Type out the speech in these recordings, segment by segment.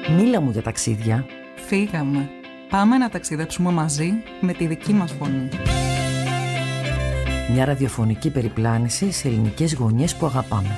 Μίλα μου για ταξίδια. Φύγαμε. Πάμε να ταξιδέψουμε μαζί με τη δική μας φωνή. Μια ραδιοφωνική περιπλάνηση σε ελληνικές γωνιές που αγαπάμε.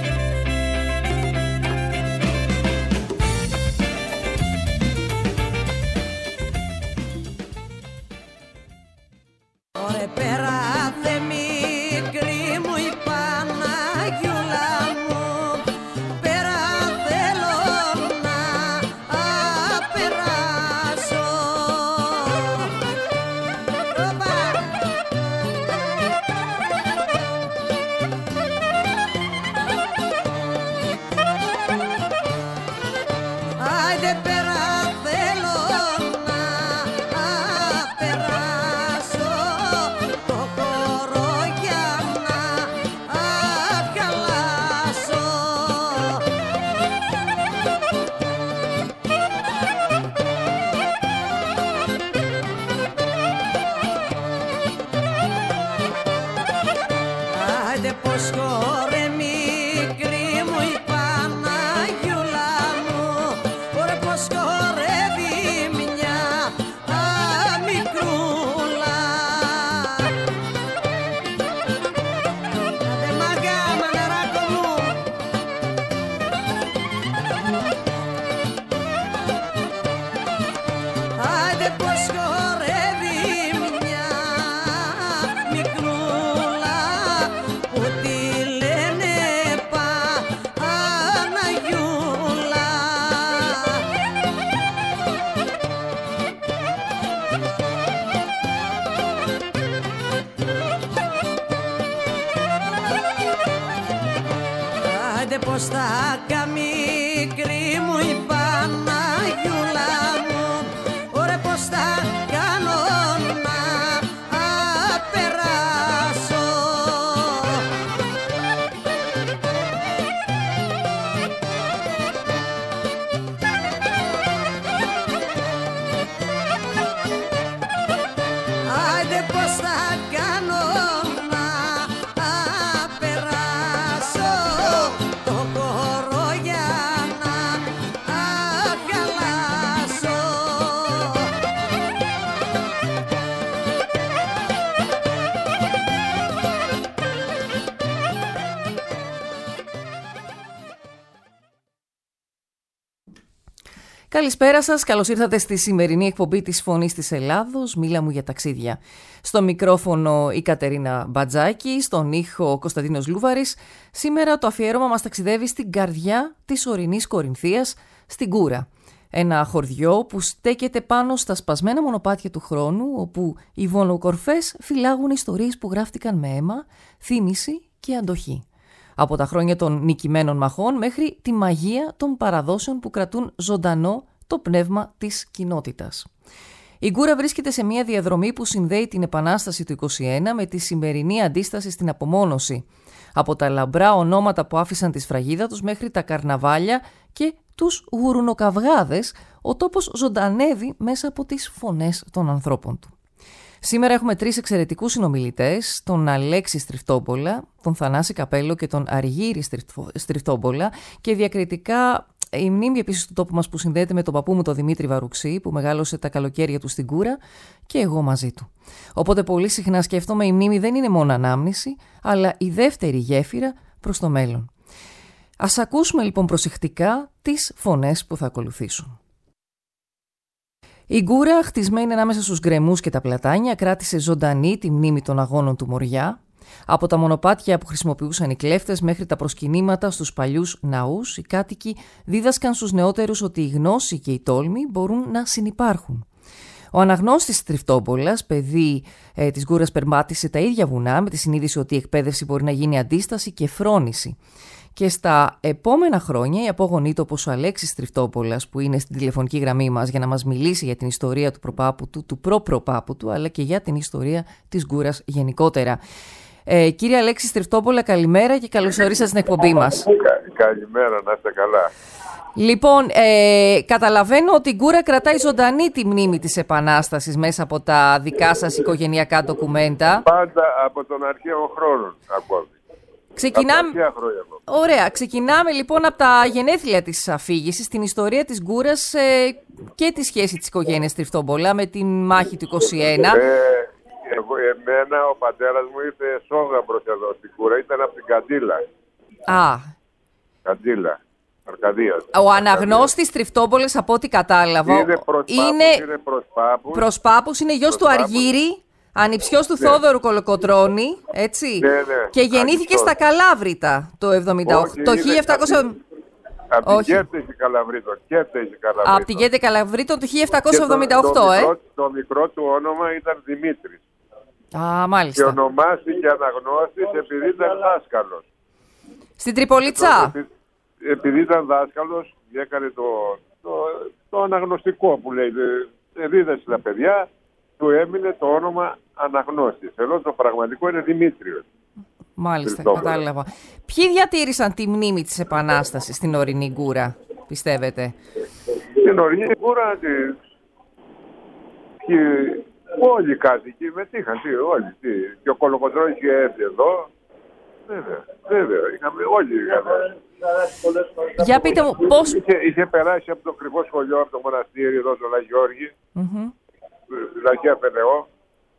Καλησπέρα σας, καλώς ήρθατε στη σημερινή εκπομπή της Φωνής της Ελλάδος, Μίλα μου για ταξίδια. Στο μικρόφωνο η Κατερίνα Μπατζάκη, στον ήχο ο Κωνσταντίνος Λούβαρης. Σήμερα το αφιέρωμα μας ταξιδεύει στην καρδιά της ορεινής Κορινθίας, στην Κούρα. Ένα χωριό που στέκεται πάνω στα σπασμένα μονοπάτια του χρόνου, όπου οι βονοκορφές φυλάγουν ιστορίες που γράφτηκαν με αίμα, θύμηση και αντοχή. Από τα χρόνια των νικημένων μαχών μέχρι τη μαγεία των παραδόσεων που κρατούν ζωντανό το πνεύμα της κοινότητας. Η Κούρα βρίσκεται σε μια διαδρομή που συνδέει την Επανάσταση του 1921 με τη σημερινή αντίσταση στην απομόνωση. Από τα λαμπρά ονόματα που άφησαν τη σφραγίδα τους μέχρι τα καρναβάλια και τους γουρουνοκαυγάδες, ο τόπος ζωντανεύει μέσα από τις φωνές των ανθρώπων του. Σήμερα έχουμε τρεις εξαιρετικούς συνομιλητές, τον Αλέξη Στριφτόμπολα, τον Θανάση Καπέλο και τον Αργύρη Στριφτόμπολα, και διακριτικά η μνήμη επίσης του τόπου μας που συνδέεται με τον παππού μου τον Δημήτρη Βαρουξή, που μεγάλωσε τα καλοκαίρια του στην Κούρα, και εγώ μαζί του. Οπότε πολύ συχνά σκέφτομαι, η μνήμη δεν είναι μόνο ανάμνηση, αλλά η δεύτερη γέφυρα προς το μέλλον. Ας ακούσουμε λοιπόν προσεκτικά τις φωνές που θα ακολουθήσουν. Η Κούρα, χτισμένη ανάμεσα στους γκρεμούς και τα πλατάνια, κράτησε ζωντανή τη μνήμη των αγώνων του Μοριά. Από τα μονοπάτια που χρησιμοποιούσαν οι κλέφτες μέχρι τα προσκυνήματα στους παλιούς ναούς, οι κάτοικοι δίδασκαν στους νεότερους ότι η γνώση και η τόλμη μπορούν να συνυπάρχουν. Ο αναγνώστης Στριφτόμπολας, παιδί της Κούρας, περμάτισε τα ίδια βουνά με τη συνείδηση ότι η εκπαίδευση μπορεί να γίνει αντίσταση και φρόνηση. Και στα επόμενα χρόνια οι απόγονοί του, όπως ο Αλέξης Στριφτόμπολας, που είναι στην τηλεφωνική γραμμή μας για να μας μιλήσει για την ιστορία του προπάπου του, του προπροπάπου του, αλλά και για την ιστορία της Κούρας γενικότερα. Κύριε Αλέξη Στριφτόμπολα, καλημέρα και καλώς ορίσατε στην εκπομπή μας. Καλημέρα, να είστε καλά. Λοιπόν, καταλαβαίνω ότι η Κούρα κρατάει ζωντανή τη μνήμη της Επανάστασης μέσα από τα δικά σας οικογενειακά ντοκουμέντα. Πάντα από τον αρχαίο χρόνο ακόμη. Ξεκινάμε... Ωραία. Ξεκινάμε λοιπόν από τα γενέθλια της αφήγησης, την ιστορία της Γκούρας και τη σχέση της οικογένειας Τριφτόμπολα με τη μάχη του 21. Εμένα ο πατέρας μου ήρθε σόγαμπρος εδώ στην Κούρα, ήταν από την Καντήλα. Καντήλα, Αρκαδίας. Ο αναγνώστης Τριφτόμπολες, από ό,τι κατάλαβα, είναι προς Πάπους, είναι γιος του Αργύρη, ανιψιός του Θόδωρου Κολοκοτρώνη, έτσι. Ναι. Και γεννήθηκε στα Καλάβρητα το 1978. Το 1700... Από την Κέρτεση Καλαβρίτων. Από την Κέρτεση Καλαβρίτων το 1778, Το μικρό του όνομα ήταν Δημήτρης. Μάλιστα. Και ονομάστηκε αναγνώστης επειδή ήταν δάσκαλος. Στην Τριπολιτσά. Επειδή ήταν δάσκαλος, έκανε το αναγνωστικό που λέει. Δίδασε τα παιδιά, του έμεινε το όνομα αναγνώστης. Ενώ το πραγματικό είναι Δημήτριος. Μάλιστα, κατάλαβα. Ποιοι διατήρησαν τη μνήμη της Επανάστασης στην ορεινή Γκούρα, πιστεύετε? Στην ορεινή Γκούρα όλοι οι κάτοικοι μετήχαν, όλοι. Και ο Κολοκοτρώνης είχε έρθει εδώ. Βέβαια, είχαμε όλοι. Για πείτε μου, πώς... Είχε περάσει από το κρυφό σχολείο, από το μοναστήρι εδώ, το Λαγιώργη. Λαγιά Πενεώ.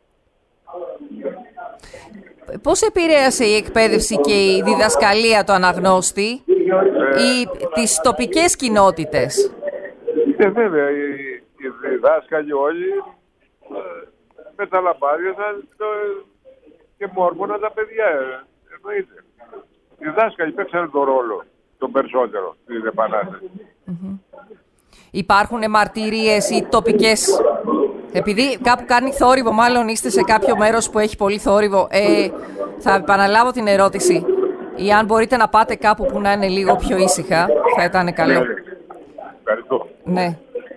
Πώς επηρέασε η εκπαίδευση και η διδασκαλία του αναγνώστη ή τις τοπικές κοινότητες? Βέβαια, οι διδάσκαλοι όλοι μεταλαμπάδιασαν και μόρμωναν τα παιδιά. Εννοείται. Οι δάσκαλοι παίξαν τον ρόλο τον περισσότερο στην Επανάσταση. Υπάρχουν μαρτυρίες ή τοπικές... Επειδή κάπου κάνει θόρυβο, μάλλον είστε σε κάποιο μέρος που έχει πολύ θόρυβο, θα επαναλάβω την ερώτηση. Ή αν μπορείτε να πάτε κάπου που να είναι λίγο πιο ήσυχα, θα ήταν καλό. Ευχαριστώ. Ναι.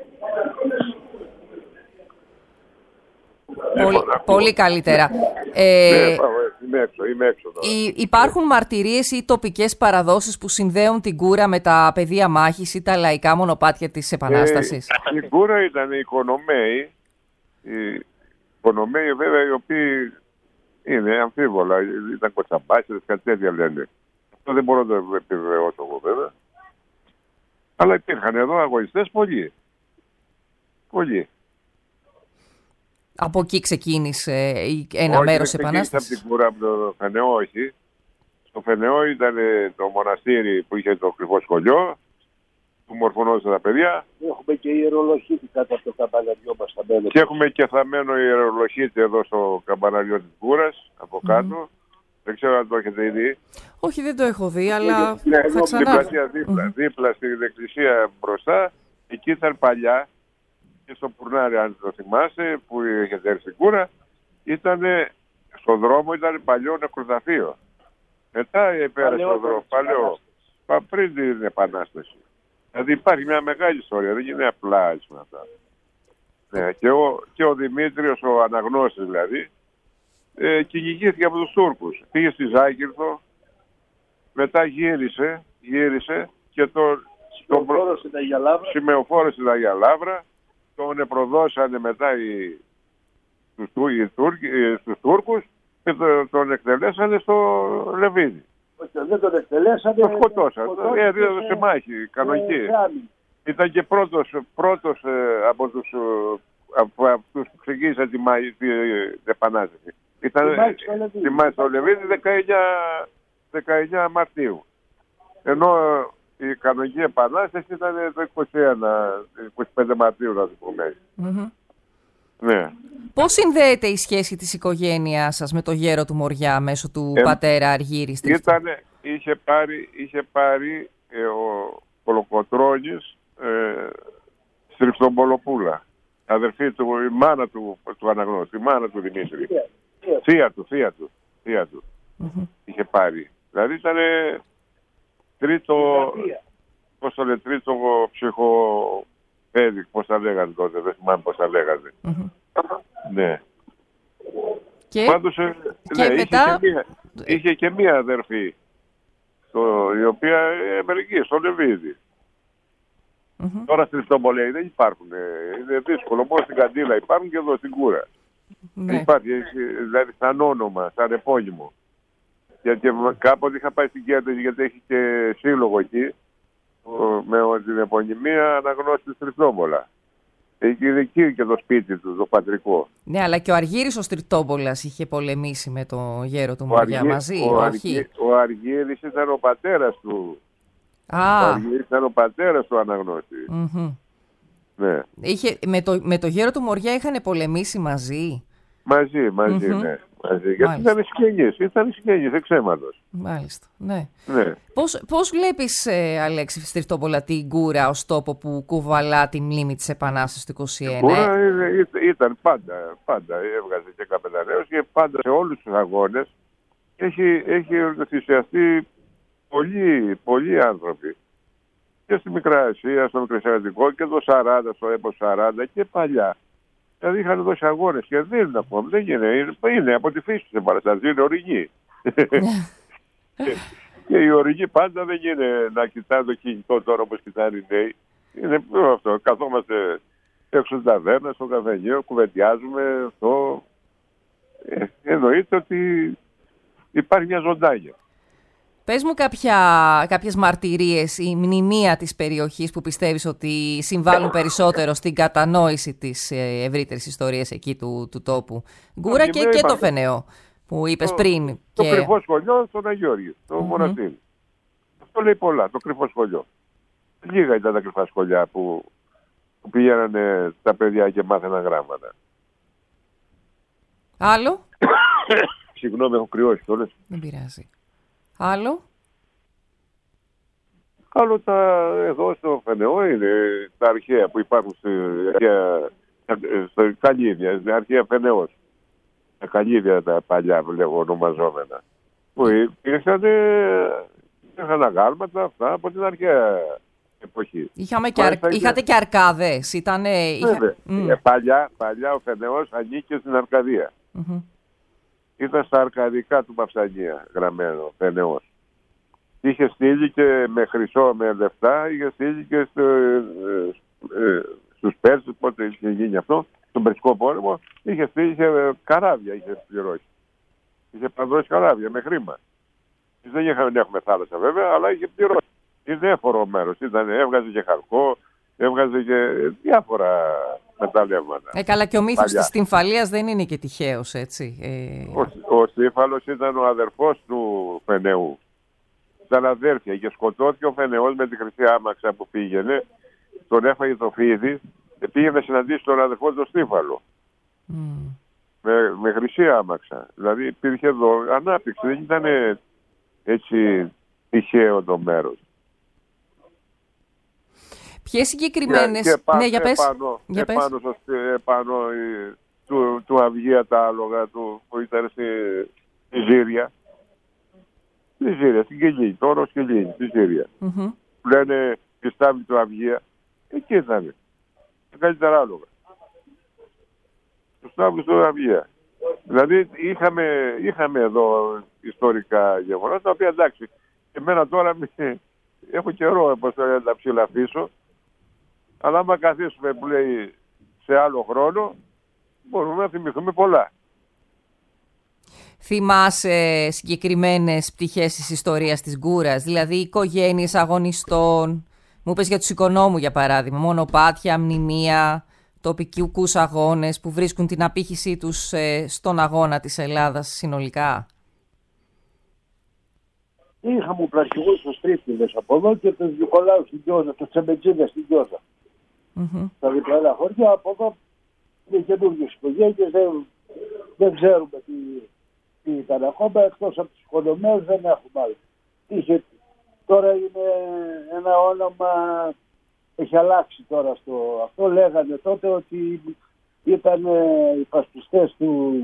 Πολύ καλύτερα. Είμαι έξω τώρα. Υπάρχουν μαρτυρίες ή τοπικές παραδόσεις που συνδέουν την Κούρα με τα πεδία μάχης ή τα λαϊκά μονοπάτια της Επανάστασης? Η Κούρα ήταν οι Οικονομαίοι. Οι Οικονομαίοι βέβαια, οι οποίοι είναι αμφίβολα. Ήταν κοτσαμπάσιδες, κάτι τέτοια λένε. Αυτό δεν μπορώ να το επιβεβαιώσω εγώ βέβαια. Αλλά υπήρχαν εδώ αγωνιστές πολλοί. Από εκεί ξεκίνησε ένα μέρος Επανάστασης? Όχι, από την Κούρα, από το Φενεώ, όχι. Στο Φενεώ ήταν το μοναστήρι που είχε το κρυφό σχολείο, που μορφωνόταν τα παιδιά. Έχουμε και ιερολογίτη κάτω από το καμπαναριό μας στα μέλη. Και έχουμε και θαμμένο ιερολογίτη εδώ στο καμπαναριό της Κούρας, από κάτω. Δεν ξέρω αν το έχετε δει. Όχι, δεν το έχω δει, αλλά θα ξανά. Δίπλα στην εκκλησία μπροστά, εκεί ήταν παλιά. Και στο Πουρνάρι, αν το θυμάσαι, που είχε έρθει στην Κούρα, στον δρόμο ήταν παλιό νεκροταφείο. Μετά πέρασε ο δρόμο, παλαιό, πριν την Επανάσταση. Δηλαδή υπάρχει μια μεγάλη ιστορία, δεν είναι απλά έτσι με αυτά. Ναι, και ο Δημήτριος, ο αναγνώστης δηλαδή, κυνηγήθηκε από τους Τούρκους. Πήγε στη Ζάκυρθο, μετά γύρισε και σημεοφόρησε τα Αγιαλάβρα. Τον προδώσανε μετά στους Τούρκους και τον εκτελέσανε στο Λεβίδι. Δεν τον εκτελέσανε. Τον σκοτώσανε. Έδωσε σε μάχη κανονική. Ήταν και πρώτος από αυτούς που ξεκίνησαν την Επανάσταση. Ήταν στη μάχη στο Λεβίδι 19 Μαρτίου. Ενώ η κανονική Επανάσταση ήταν το 25 Μαρτίου, να το πούμε. Ναι. Πώς συνδέεται η σχέση της οικογένειάς σας με το γέρο του Μοριά μέσω του πατέρα Αργύρη? Είχε πάρει ο Κολοκοτρώνης Στριφτομπολοπούλα, αδερφή του, η μάνα του αναγνώστη, η μάνα του Δημήτρη. Θεία του. Είχε πάρει. Δηλαδή ήταν τρίτο ψυχοπαίδι, πώς τα λέγανε τότε, δεν θυμάμαι πώς τα λέγανε. Ναι. Και, πάντως, μετά... είχε και μία αδερφή, η οποία εμερική, στο Λεβίδι. Τώρα στην Τριφτόμπολη δεν υπάρχουν, είναι δύσκολο, μόνο στην Καντήλα υπάρχουν και εδώ στην Κούρα. Υπάρχει, δηλαδή σαν όνομα, σαν επώνυμο. Γιατί κάποτε είχα πάει στην Κέρδη, γιατί έχει και σύλλογο εκεί, με την επωνυμία Αναγνώστη Στριφτόπολα. Εκεί και το σπίτι του, το πατρικό. Ναι, αλλά και ο Αργύρης ο Στριφτόπολας είχε πολεμήσει με το γέρο του Μοριά μαζί, όχι? Ο Αργύρης ήταν ο πατέρας του. Ο Αργύρης ήταν ο πατέρας του Αναγνώστη. Ναι. Με το γέρο του Μοριά είχαν πολεμήσει μαζί. Μαζί, ναι. Μαζί. Γιατί ήταν συγγενείς, εξαίματος. Μάλιστα, ναι. Ναι. Πώς βλέπεις, Αλέξη Στριφτόπολα, την Κούρα ως τόπο που κουβαλά τη μνήμη της Επανάστασης του 1921? Η Κούρα ήταν πάντα έβγαζε και καπεταναίος και πάντα σε όλους τους αγώνες έχει θυσιαστεί πολλοί άνθρωποι. Και στη Μικρά Ασία, στο Μικρασιατικό και το 40, στο ΕΠΟ 40 και παλιά. Δηλαδή είχαν δώσει αγώνες και δίνουν ακόμα. Δεν είναι από τη φύση τους επαναστάτες, είναι ορειγοί. Και οι ορειγοί πάντα δεν είναι να κοιτάνε το κινητό τώρα όπως κοιτάνε οι νέοι. Είναι αυτό. Καθόμαστε έξω στην ταβέρνα, στο καφενείο, κουβεντιάζουμε αυτό. Εννοείται ότι υπάρχει μια ζωντάνια. Πες μου κάποιες μαρτυρίες ή μνημεία της περιοχής που πιστεύεις ότι συμβάλλουν περισσότερο στην κατανόηση της ευρύτερης ιστορίας εκεί του τόπου. Γκούρα και το Φενεό που είπες πριν. Το κρυφό σχολείο στον Αγιώργη, το μοναστήρι. Αυτό λέει πολλά, το κρυφό σχολείο. Λίγα ήταν τα κρυφά σχολεία που πήγαιναν τα παιδιά και μάθαιναν γράμματα. Άλλο? Συγγνώμη, έχω κρυώσει κιόλας. Δεν πειράζει. Άλλο? Άλλο εδώ στο Φενεό είναι τα αρχαία που υπάρχουν στο Καλύβια, στην αρχαία Φενεός. Τα Καλύβια τα παλιά που λέγω ονομαζόμενα. Που είχαν αγάλματα αυτά από την αρχαία εποχή. Είχατε και αρκάδες. Παλιά ο Φενεός ανήκε στην Αρκαδία. Ήταν στα αρκαδικά του Παυσανία γραμμένο ο Φενεός. Είχε στείλει και με χρυσό, με λεφτά, είχε στείλει και στους Πέρσες, πότε είχε γίνει αυτό, στον Περσικό πόλεμο, είχε στείλει, είχε καράβια, είχε πληρώσει. Είχε παντρώσει καράβια με χρήμα. Δεν έχουμε θάλασσα βέβαια, αλλά είχε πληρώσει. Είναι έφορο μέρος, έβγαζε και χαρκό, έβγαζε και διάφορα μεταλλεύματα. Καλά, και ο μύθος της Στυμφαλίας δεν είναι και τυχαίος, έτσι. Ο Στύφαλος ήταν ο αδερφός του Φενεού. Ήταν αδέρφια και σκοτώθηκε ο Φενεός με τη χρυσή άμαξα που πήγαινε. Τον έφαγε το φίδι και πήγε να συναντήσει τον αδερφό του Στύφαλο. Με χρυσή άμαξα. Δηλαδή υπήρχε εδώ ανάπτυξη, δεν ήταν έτσι τυχαίο το μέρος. Ποιες συγκεκριμένες... Ναι, για πες. Επάνω του Αυγία τα άλογα που ήταν στη Ζήρια. Στη Ζήρια, στην Κελίνη, τώρα στην Κελίνη, στη Ζήρια. Που λένε τη στάβλη του Αυγία. Εκεί ήταν. Τα καλύτερα άλογα. Το στάβλη του Αυγία. Δηλαδή είχαμε εδώ ιστορικά γεγονότα, τα οποία εντάξει, εμένα τώρα έχω καιρό όπως να τα ψηλαφίσω, αλλά άμα καθίσουμε που λέει σε άλλο χρόνο, μπορούμε να θυμηθούμε πολλά. Θυμάσαι συγκεκριμένες πτυχές της ιστορίας της Γκούρας, δηλαδή οικογένειες αγωνιστών, μου είπες για τους οικονόμου για παράδειγμα, μονοπάτια, μνημεία, τοπικούς αγώνες που βρίσκουν την απήχησή τους στον αγώνα της Ελλάδας συνολικά? Είχαμε πλασιούς στους Τρίπτιδες από εδώ και τους Νικολάους στην Κιόζα, τους Τσεμπετζίδες στην Κιόζα. Τα διπλανά χωριά από εδώ είναι καινούργιες οικογένειες, δεν ξέρουμε τι ήταν ακόμα, εκτός από τους οικονομέους δεν έχουμε άλλο. Τώρα είναι ένα όνομα, έχει αλλάξει τώρα αυτό, λέγανε τότε ότι ήταν οι πασπιστές του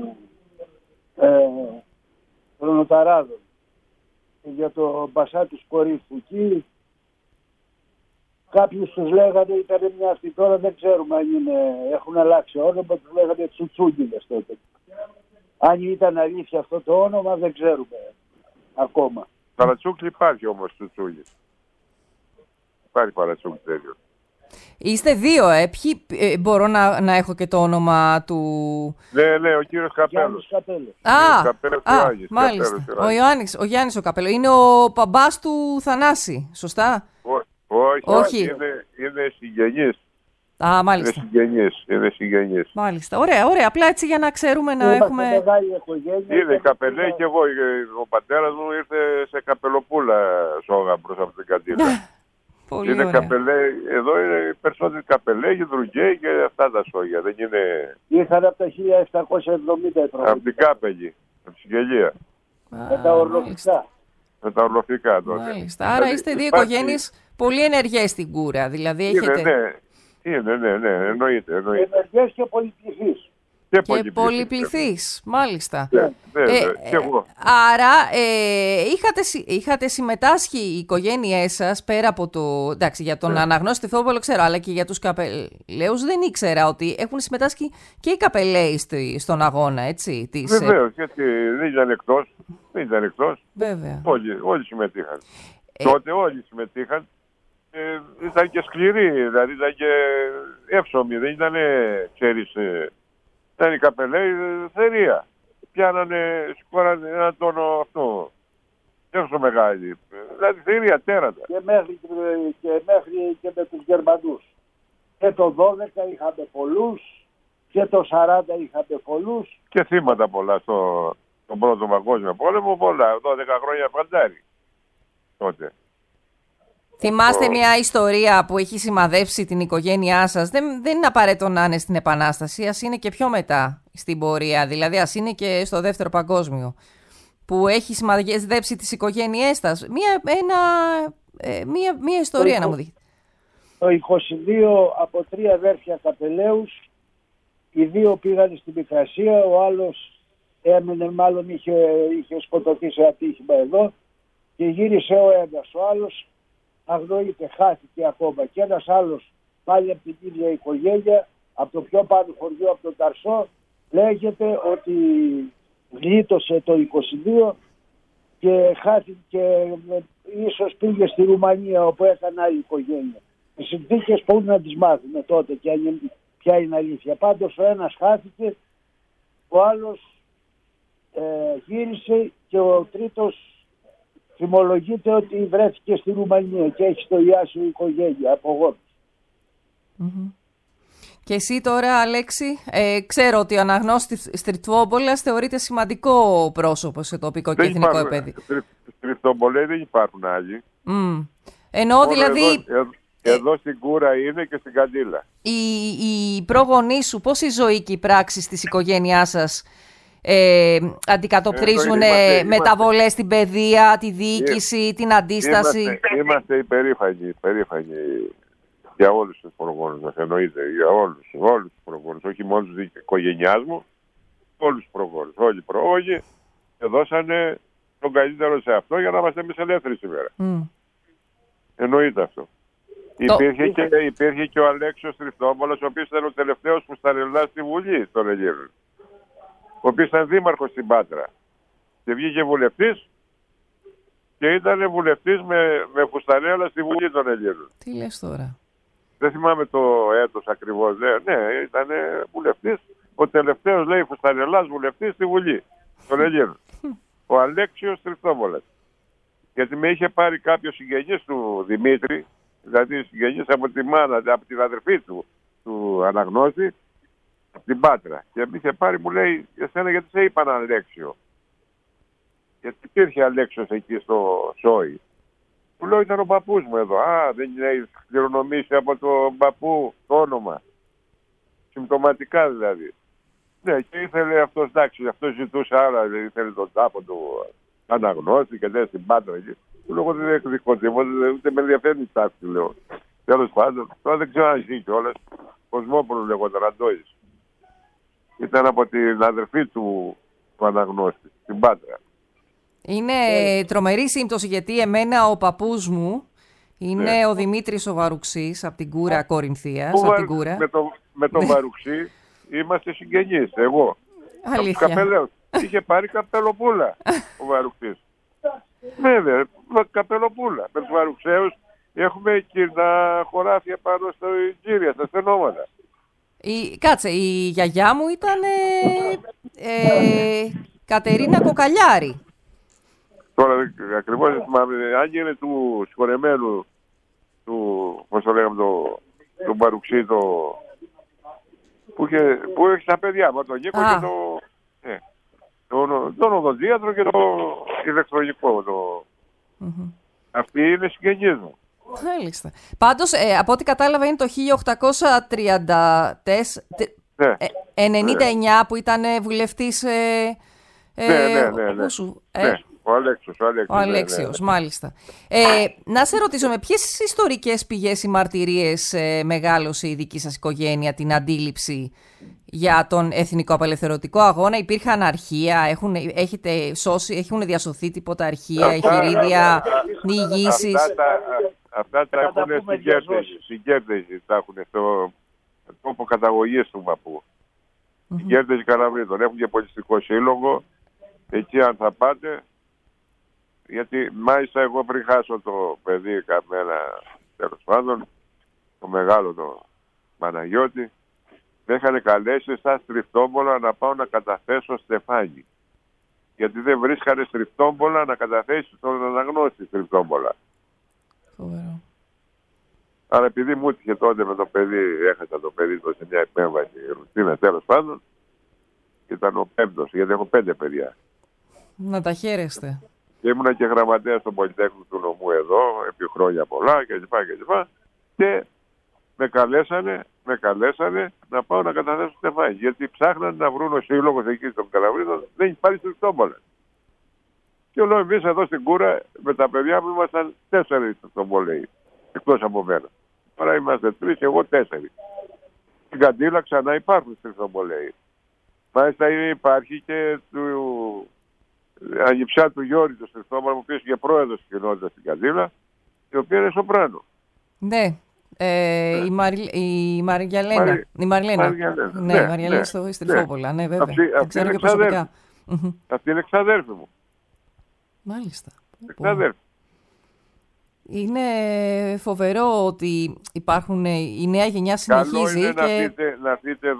Ρονοταράδων. Για το μπασά του Κορύφου εκεί κάποιους τους λέγανε ήταν μια αυτή, τώρα δεν ξέρουμε αν έχουν αλλάξει όνομα, τους λέγανε Τσουτσούγκιδες τότε. Αν ήταν αλήθεια αυτό το όνομα δεν ξέρουμε ακόμα. Παρατσούκλι υπάρχει όμως Τσουτσούγκης. Υπάρχει παρατσούκλι τέτοιο. Είστε δύο, Ποιοι μπορώ να έχω και το όνομα του... Ναι, ο κύριος Καπέλος. Μάλιστα. Ο Γιάννης ο Καπέλος. Είναι ο παμπάς του Θανάση, σωστά? Όχι. Είναι συγγενής. Μάλιστα. Είναι συγγενής. Μάλιστα. Ωραία. Απλά έτσι για να ξέρουμε να έχουμε... Είναι καπελέ και εγώ. Ο πατέρας μου ήρθε σε καπελοπούλα σόγα μπροστά από την καντίνα. Πολύ είναι ωραία. καπελέ, εδώ είναι περισσότεροι καπελέ, γιδρουγγέοι και αυτά τα σόγια. Δεν είναι... Ήρθαν από τα 1770 από την Κάπελη, από τη Συγγελία. Με τα ορλοφικά. Με τα ορλοφικά τότε. Μάλιστα. Άρα είστε δύο οικογένειες πολύ ενεργές στην Κούρα. Δηλαδή έχετε... Ναι, εννοείται. Ενεργές και πολυπληθείς. Και πολυπληθείς, μάλιστα. Και εγώ. Άρα είχατε συμμετάσχει οι οικογένειές σας πέρα από το... Εντάξει, για τον αναγνώστη Θρυπτόμπολο ξέρω, αλλά και για τους καπελαίους δεν ήξερα ότι έχουν συμμετάσχει και οι καπελαίοι στον αγώνα, έτσι. Βεβαίως, γιατί δεν ήταν εκτός. Βέβαια. Όλοι συμμετείχαν. Τότε όλοι συμμετείχαν. Ήταν και σκληροί, δηλαδή ήταν και εύσωμοι, δεν ήταν, ξέρεις, ήταν οι καπελαίοι θερία. Πιάνανε, σηκώρανε ένα τόνο αυτό, έξω μεγάλη, δηλαδή θερία, τέρατα. Και μέχρι και με τους Γερμανούς. Και το 12 είχαμε πολλούς, και το 40 είχαμε πολλούς. Και θύματα πολλά στον Πρώτο Παγκόσμιο Πόλεμο, πολλά, 12 χρόνια φαντάρι τότε. Θυμάστε μια ιστορία που έχει σημαδεύσει την οικογένειά σας? Δεν είναι απαραίτητο να είναι στην Επανάσταση, ας είναι και πιο μετά στην πορεία, δηλαδή ας είναι και στο Δεύτερο Παγκόσμιο, που έχει σημαδεύσει τις οικογένειές σας. Μια ιστορία να μου δείτε. Το 22 από 3 αδέρφια καπελαίους, οι 2 πήγαν στην Μικρασία, ο άλλος έμεινε, μάλλον είχε σκοτωθεί σε ατύχημα εδώ και γύρισε ο ένας. Ο άλλος αγνοείται, χάθηκε ακόμα. Και ένας άλλος πάλι από την ίδια οικογένεια, από το πιο πάνω χωριό, από τον Ταρσό, λέγεται ότι γλίτωσε το 22 και χάθηκε και ίσως πήγε στη Ρουμανία όπου έκανε άλλη οικογένεια. Οι συνθήκες που να τις μάθουμε τότε και ποια είναι αλήθεια. Πάντως ο ένας χάθηκε, ο άλλος γύρισε και ο τρίτος θυμολογείται ότι βρέθηκε στη Ρουμανία και έχει στο Ιάσιο οικογένεια από εγώ. Και εσύ τώρα, Αλέξη, ξέρω ότι ο αναγνώστης Στριφτόμπολας θεωρείται σημαντικό πρόσωπο σε τοπικό και εθνικό επίπεδο. Στριφτόμπολοι δεν υπάρχουν άλλοι. Εννοώ δηλαδή... Εδώ στην Κούρα είναι και στην Καντήλα. Οι πρόγονείς σου, πώς η ζωή και οι πράξεις της οικογένειάς σας αντικατοπτρίζουν μεταβολές στην παιδεία, τη διοίκηση, την αντίσταση? Είμαστε υπερήφανοι για όλους τους προγόνους μας, εννοείται, για όλους τους προγόνους, όχι μόνο τους οικογένειάς μου, όλους τους προγόνους, όλοι οι πρόγονοι δώσανε τον καλύτερο σε αυτό για να είμαστε εμείς ελεύθεροι σήμερα. Εννοείται αυτό. Υπήρχε και ο Αλέξιος Στριφτόμπολος, ο οποίος ήταν ο τελευταίος που σταρελά στη Βουλή των Ελλήνων, ο οποίος ήταν δήμαρχος στην Πάτρα και βγήκε βουλευτής και ήταν βουλευτής με φουστανέλα στη Βουλή των Ελλήνων. Τι λες τώρα? Δεν θυμάμαι το έτος ακριβώς. Ναι, ήταν βουλευτής. Ο τελευταίος, λέει, φουστανελάς βουλευτής στη Βουλή των Ελλήνων. Ο Αλέξιος Στριφτόμπολας. Γιατί με είχε πάρει κάποιος συγγενής του Δημήτρη, δηλαδή συγγενής από τη μάνα, από την αδερφή του αναγνώστη, από την Πάτρα. Και με είχε πάρει, μου λέει, εσένα γιατί σε είπαν Αλέξιο? Γιατί υπήρχε Αλέξιος εκεί στο Σόι. Του λέω, ήταν ο παππούς μου εδώ. Δεν έχει κληρονομήσει από τον παππού το όνομα. Συμπτωματικά δηλαδή. Ναι, και ήθελε αυτός, εντάξει, αυτό ζητούσε άλλα, δηλαδή ήθελε τον τάπο του αναγνώστη και δεν στην Πάτρα εκεί. Του λέω, δεν εκδικώ τίποτα, ούτε με ενδιαφέρει η τάξη, λέω. Τέλος πάντων, τώρα δεν ξέρω αν ζει κιόλας. Κοσμόπουλο λέγονταν, Αντώης. Ήταν από την αδερφή του αναγνώστη, στην Πάτρα. Είναι τρομερή σύμπτωση, γιατί εμένα ο παππούς μου είναι ο Δημήτρης ο Βαρουξής από την Κούρα Κορινθίας. Με τον Βαρουξή είμαστε συγγενείς, εγώ. Αλήθεια. Από τους καπελαίους. Είχε πάρει καπελοπούλα ο Βαρουξής. Βέβαια, καπελοπούλα. Με τους Βαρουξαίους Έχουμε κοινά χωράφια πάνω στο Ιτζήρια, στα στενόματα. Κάτσε, η γιαγιά μου ήταν Κατερίνα Κοκαλιάρη. Τώρα ακριβώς δεν θυμάμαι, αν είναι του συγχωρεμένου, πώς το λέγαμε, τον Μπαρουξή, που έχει τα παιδιά μου, τον Νίκο και τον οδοντίατρο και το ηλεκτρονικό. Αυτή είναι συγγενής μου. Μάλιστα. Πάντως, από ό,τι κατάλαβα είναι το 1899 που ήταν βουλευτής... Ναι. Ο Αλέξιος, μάλιστα. Να σε ρωτήσω, με ποιες ιστορικές πηγές ή μαρτυρίες μεγάλωσε η δική σας οικογένεια την αντίληψη για τον εθνικό απελευθερωτικό αγώνα? Υπήρχαν αρχεία, έχουν διασωθεί τίποτα αρχεία, εχειρίδια, διηγήσεις? Αυτά τα έχουν στην Κέρτεζη, τα έχουν στο τόπο καταγωγής του Μαπού. Στην Κέρτεζη Καραβρίτων, έχουν και πολιτιστικό σύλλογο. Εκεί αν θα πάτε, γιατί μάλιστα εγώ πριν χάσω το παιδί καμένα, τέλος πάντων, το μεγάλο το Παναγιώτη, με είχαν καλέσει στα Στριφτόμπολα να πάω να καταθέσω στεφάνι. Γιατί δεν βρίσκανε Στριφτόμπολα να καταθέσει στον αναγνώστη Στριφτόμπολα. Φοβερό. Άρα επειδή μου έτυχε τότε με το παιδί, έχασα το παιδί σε μια επέμβαση ρουτίνα, τέλος πάντων, ήταν ο πέμπτος, γιατί έχω 5 παιδιά. Να τα χαίρεστε. Και ήμουνα και γραμματέας στο Πολυτέχνημα του νομού εδώ, επί χρόνια πολλά κλπ. Και με καλέσανε να πάω να καταθέσω στεφάνι. Γιατί ψάχνανε να βρουν ο σύλλογος εκεί στον Καλαβρίδο, δεν υπάρχει Στριφτόμπολα. Και λέω εμείς εδώ στην Κούρα με τα παιδιά μου ήμασταν 4 Στριφτόμπολοι, εκτός από μένα. Τώρα είμαστε 3 και εγώ 4. Στην Καντήλα ξανά υπάρχουν Στριφτόμπολοι. Μάλιστα υπάρχει και ανιψιά του Γιώρη του Στριφτόμπολα, που πήγε και πρόεδρος της κοινότητας στην Καντήλα, η οποία είναι σοπράνο. Ναι. Η Μαριαλένα. Η Μαριαλένα στο Στριφόπολα. Ναι, βέβαια. Ξέρω και προσωπικά. Αυτή είναι εξαδέρφη μου. Μάλιστα. Εξαδέρφη. Είναι φοβερό ότι υπάρχουν, η νέα γενιά συνεχίζει. Καλό είναι να έρθετε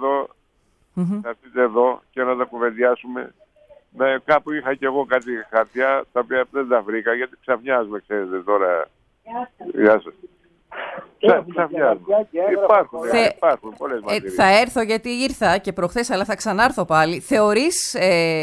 εδώ και να τα κουβεντιάσουμε. Κάπου είχα και εγώ κάτι χαρτιά, τα οποία δεν τα βρήκα, γιατί ξαφνιάζουμε, ξέρετε τώρα. Γεια σας. Υπάρχουν πολλές μαρτυρίες. Θα έρθω, γιατί ήρθα και προχθές, αλλά θα ξανάρθω πάλι. Θεωρείς,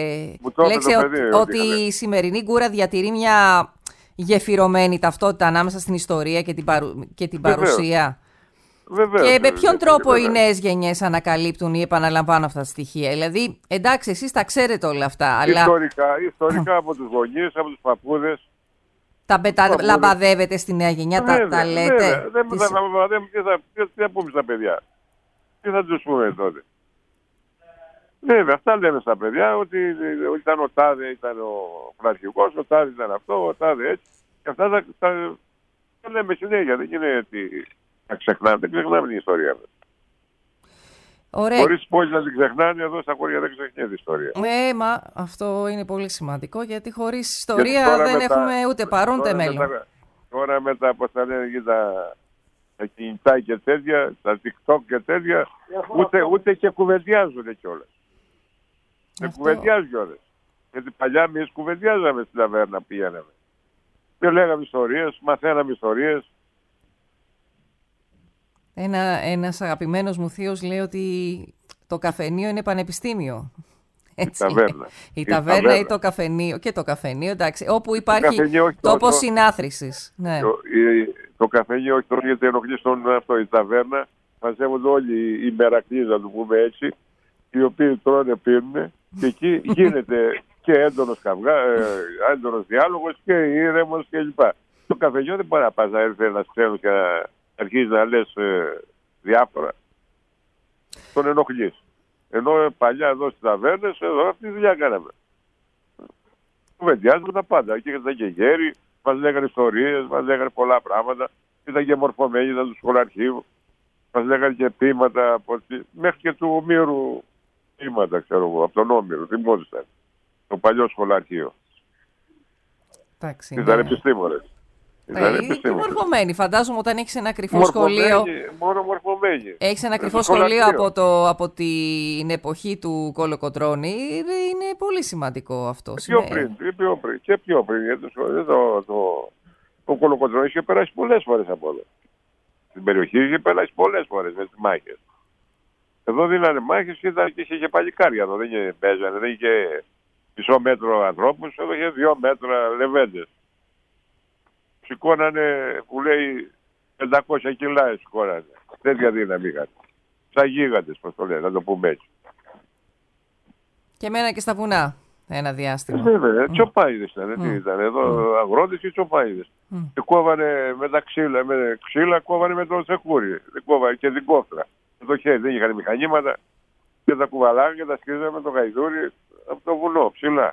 ότι η σημερινή Κούρα διατηρεί μια γεφυρωμένη ταυτότητα ανάμεσα στην ιστορία και την παρουσία? Βεβαίως, και με ποιον τρόπο οι νέες γενιές ανακαλύπτουν ή επαναλαμβάνουν αυτά τα στοιχεία? Δηλαδή, εντάξει, εσείς τα ξέρετε όλα αυτά, αλλά... Ιστορικά από τους γονείς, από τους παππούδες. Τα λαμπαδεύετε στη νέα γενιά, τα λέτε? Δεν τα λαμπαδεύουμε, τι θα πούμε στα παιδιά? Τι θα τους πούμε τότε? Βέβαια, αυτά λένε στα παιδιά, ότι ήταν ο τάδε, ήταν ο αρχηγός, ο τάδε ήταν αυτό, ο τάδε έτσι. Και αυτά τα λέμε συνέχεια, δεν είναι ότι δεν ξεχνάμε την ιστορία μας. Χωρίς πόλεις να την ξεχνάνε, εδώ στα χώρια δεν ξεχνιέται η ιστορία. Μα αυτό είναι πολύ σημαντικό, γιατί χωρίς ιστορία δεν έχουμε ούτε παρόν ούτε μέλλον. Τώρα με τα, πώς θα λένε, τα κινητά και τέτοια, τα TikTok και τέτοια, ούτε και κουβεντιάζουν κιόλας. Δεν κουβεντιάζουν κιόλας. Γιατί παλιά εμείς κουβεντιάζαμε στην ταβέρνα, πήγαιναμε. Και λέγαμε ιστορίες, μαθαίναμε ιστορίες. Ένας αγαπημένος μου θείος λέει ότι το καφενείο είναι πανεπιστήμιο. Έτσι. Η ταβέρνα ή το καφενείο. Και το καφενείο, εντάξει, όπου υπάρχει τόπος συνάθρησης. Ναι. Το καφενείο όχι τόσο, γιατί ενοχλεί στον αυτό. Η ταβέρνα μαζεύονται όλοι οι μερακλείς, να το πούμε έτσι, οι οποίοι τρώνε, πίνουν, και εκεί γίνεται και έντονος διάλογος και ήρεμος κλπ. Το καφενείο δεν μπορεί να πας να έρθει ένας ξένος και να αρχίζει να λες διάφορα. Τον ενοχλείς. Ενώ παλιά εδώ στις ταβέρνες, εδώ αυτή τη δουλειά κάναμε. Κουβεντιάζουμε τα πάντα. Και ήταν και γέροι, μας λέγανε ιστορίες, μας λέγανε πολλά πράγματα. Ήταν και μορφωμένοι, ήταν του σχολαρχείου. Μας λέγανε και ποίηματα, μέχρι και του Ομήρου ποίηματα, ξέρω εγώ, από τον Όμηρο, θυμόντουσαν. Το παλιό σχολαρχείο. Εντάξει. Ήταν επιστήμονες. Και μορφωμένοι. Φαντάζομαι όταν έχεις ένα κρυφό σχολείο. Μόνο μορφωμένοι. Έχεις ένα κρυφό σχολείο από την εποχή του Κολοκοτρώνη. Είναι πολύ σημαντικό αυτό. Πιο πριν. Γιατί ο Κολοκοτρώνης είχε περάσει πολλές φορές από εδώ. Στην περιοχή είχε περάσει πολλές φορές με τις μάχες. Εδώ δίνανε μάχες και είχε παλικάρια εδώ. Δεν παίζανε, δεν είχε μισό μέτρο ανθρώπους. Εδώ είχε 2 μέτρα λεβέντες. Σηκώνανε, που λέει, 500 κιλά σηκώνανε. Τέτοια δύναμη είχαν. Σαν γίγαντες, πώς το λένε, να το πούμε έτσι. Και μένα και στα βουνά ένα διάστημα. Βέβαια, τσοπάιδες ήταν. Τι ήταν, εδώ αγρότες και τσοπάιδες. Και κόβανε με τα ξύλα, κόβανε με το τσεκούρι. Και την κόφτρα. Με το χέρι, δεν είχαν μηχανήματα. Και τα κουβαλάγανε και τα σκίζανε με το γαϊδούρι από το βουνό, ψηλά.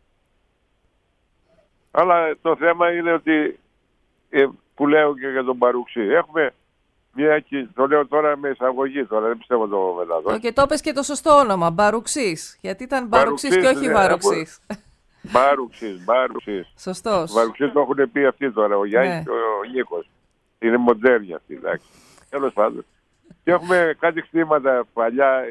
Αλλά το θέμα είναι ότι, που λέω και για τον Μπαρουξή, έχουμε το λέω τώρα με εισαγωγή, τώρα δεν πιστεύω το μεταδό. Και το πες και το σωστό όνομα, Μπαρουξής. Γιατί ήταν Μπαρουξής και όχι Βαρουξής. Μπαρουξής. Σωστός. Μπαρουξής το έχουν πει αυτοί τώρα, ο Γιάννης και ο Νίκος. Είναι μοντέρνια αυτή, εντάξει. Τέλος πάντων. Και έχουμε κάτι κτήματα παλιά,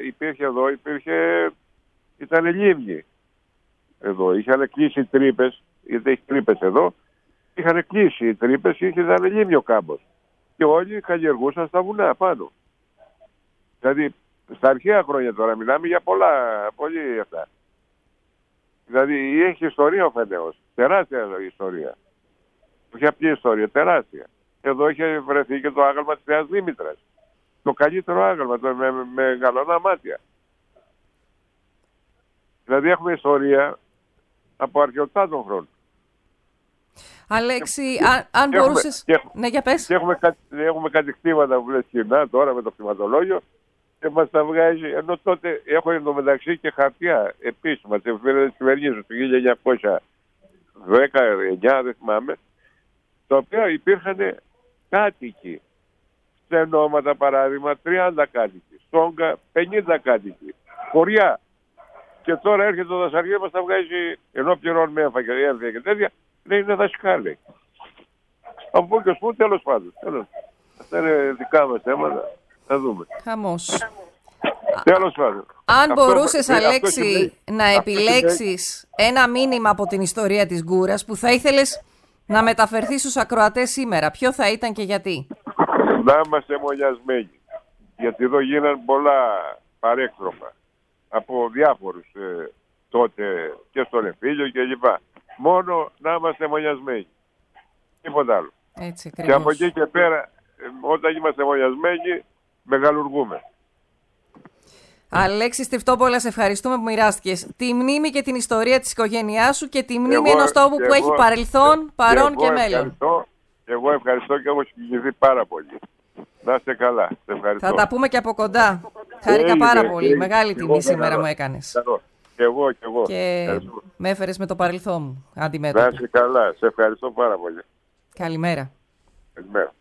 ήταν λίμνη. Εδώ είχαν κλείσει τρύπες, γιατί έχει τρύπες εδώ. Είχαν κλείσει οι τρύπες και ήταν λίμνη ο κάμπος. Και όλοι καλλιεργούσαν στα βουνά πάνω. Δηλαδή, στα αρχαία χρόνια τώρα μιλάμε για πολύ αυτά. Δηλαδή, έχει ιστορία ο Φενέος. Τεράστια ιστορία. Όχι απλή ιστορία, τεράστια. Εδώ είχε βρεθεί και το άγαλμα της Νέας Δήμητρας. Το καλύτερο άγαλμα, με γαλανά μάτια. Δηλαδή, έχουμε ιστορία από αρχαιοτάτων χρόνων. Αλέξη, αν μπορούσες... Ναι, για πες. Και έχουμε κάτι κτήματα που λες κοινά τώρα με το κτηματολόγιο και μας τα βγάζει, ενώ τότε έχω εντωμεταξύ και χαρτιά επίσημα της κυβερνήσεως του 1919, δεν θυμάμαι, τα οποία υπήρχαν κάτοικοι. Στενόματα παράδειγμα, 30 κάτοικοι. Στόγκα, 50 κάτοικοι. Χωριά. Και τώρα έρχεται το δασαριό μας τα βγάζει, ενώ πληρώνουμε έμφα και τέτοια, λέει είναι δασκάλοι. Από πού και ως πού, τέλος πάντων. Αυτά είναι δικά μας θέματα. Θα δούμε. Χαμός. Τέλος πάντων. Αν μπορούσες, Αλέξη, να επιλέξεις ένα μήνυμα από την ιστορία της Γκούρας που θα ήθελες να μεταφερθεί στους ακροατές σήμερα, ποιο θα ήταν και γιατί? Να είμαστε μονιασμένοι. Γιατί εδώ γίναν πολλά παρέκτροπα από διάφορους τότε και στον Εμφύλιο και λοιπά. Μόνο να είμαστε μονιασμένοι. Τίποτα άλλο. Έτσι, και από εκεί και πέρα, όταν είμαστε μονιασμένοι, μεγαλουργούμε. Αλέξη Στιφτόπολα, σε ευχαριστούμε που μοιράστηκες τη μνήμη και την ιστορία της οικογένειάς σου και τη μνήμη ενός τόπου που έχει παρελθόν, παρόν και μέλλον. Εγώ ευχαριστώ και έχω συγκινηθεί πάρα πολύ. Να είστε καλά. Σε ευχαριστώ. Θα τα πούμε και από κοντά. Χάρηκα πάρα πολύ. Μεγάλη τιμή σήμερα μου έκανες. Και εγώ. Και με έφερες με το παρελθόν μου αντιμέτωπα. Να είστε καλά. Σε ευχαριστώ πάρα πολύ. Καλημέρα. Καλημέρα.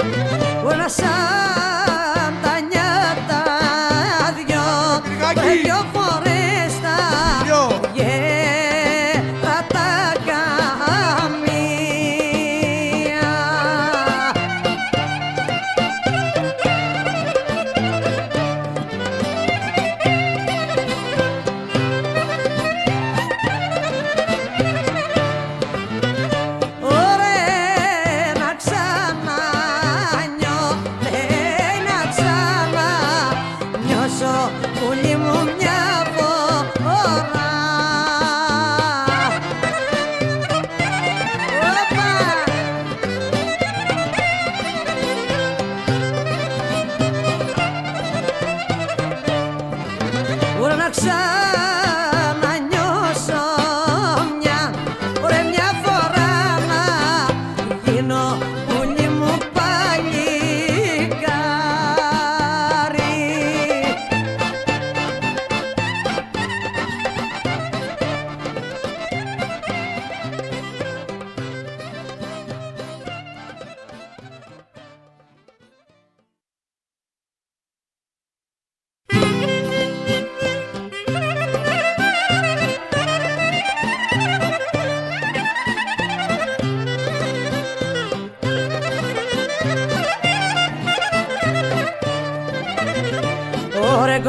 Aquí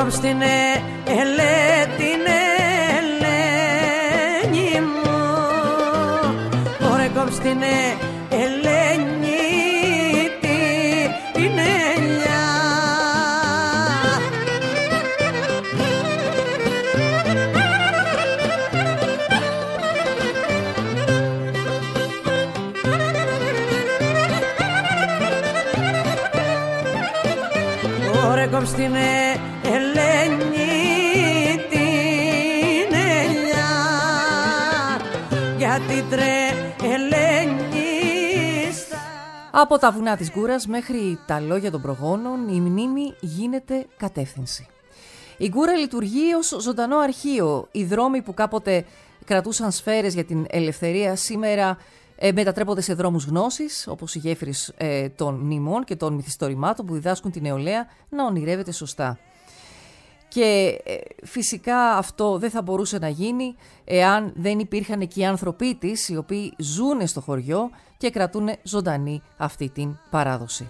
κόψτηνε την Ελένη μου, ωραία κόψτηνε Ελένη την ελιά. Ωραία κόψτηνε Ελένη την ελιά, γιατί τρελαίνει στα... Από τα βουνά της Γκούρας μέχρι τα λόγια των προγόνων, η μνήμη γίνεται κατεύθυνση. Η Γκούρα λειτουργεί ως ζωντανό αρχείο. Οι δρόμοι που κάποτε κρατούσαν σφαίρες για την ελευθερία σήμερα μετατρέπονται σε δρόμους γνώσης, όπως οι γέφυρες των μνημών και των μυθιστορημάτων που διδάσκουν την νεολαία να ονειρεύεται σωστά. Και φυσικά αυτό δεν θα μπορούσε να γίνει εάν δεν υπήρχαν εκεί οι άνθρωποι της, οι οποίοι ζουν στο χωριό και κρατούν ζωντανή αυτή την παράδοση.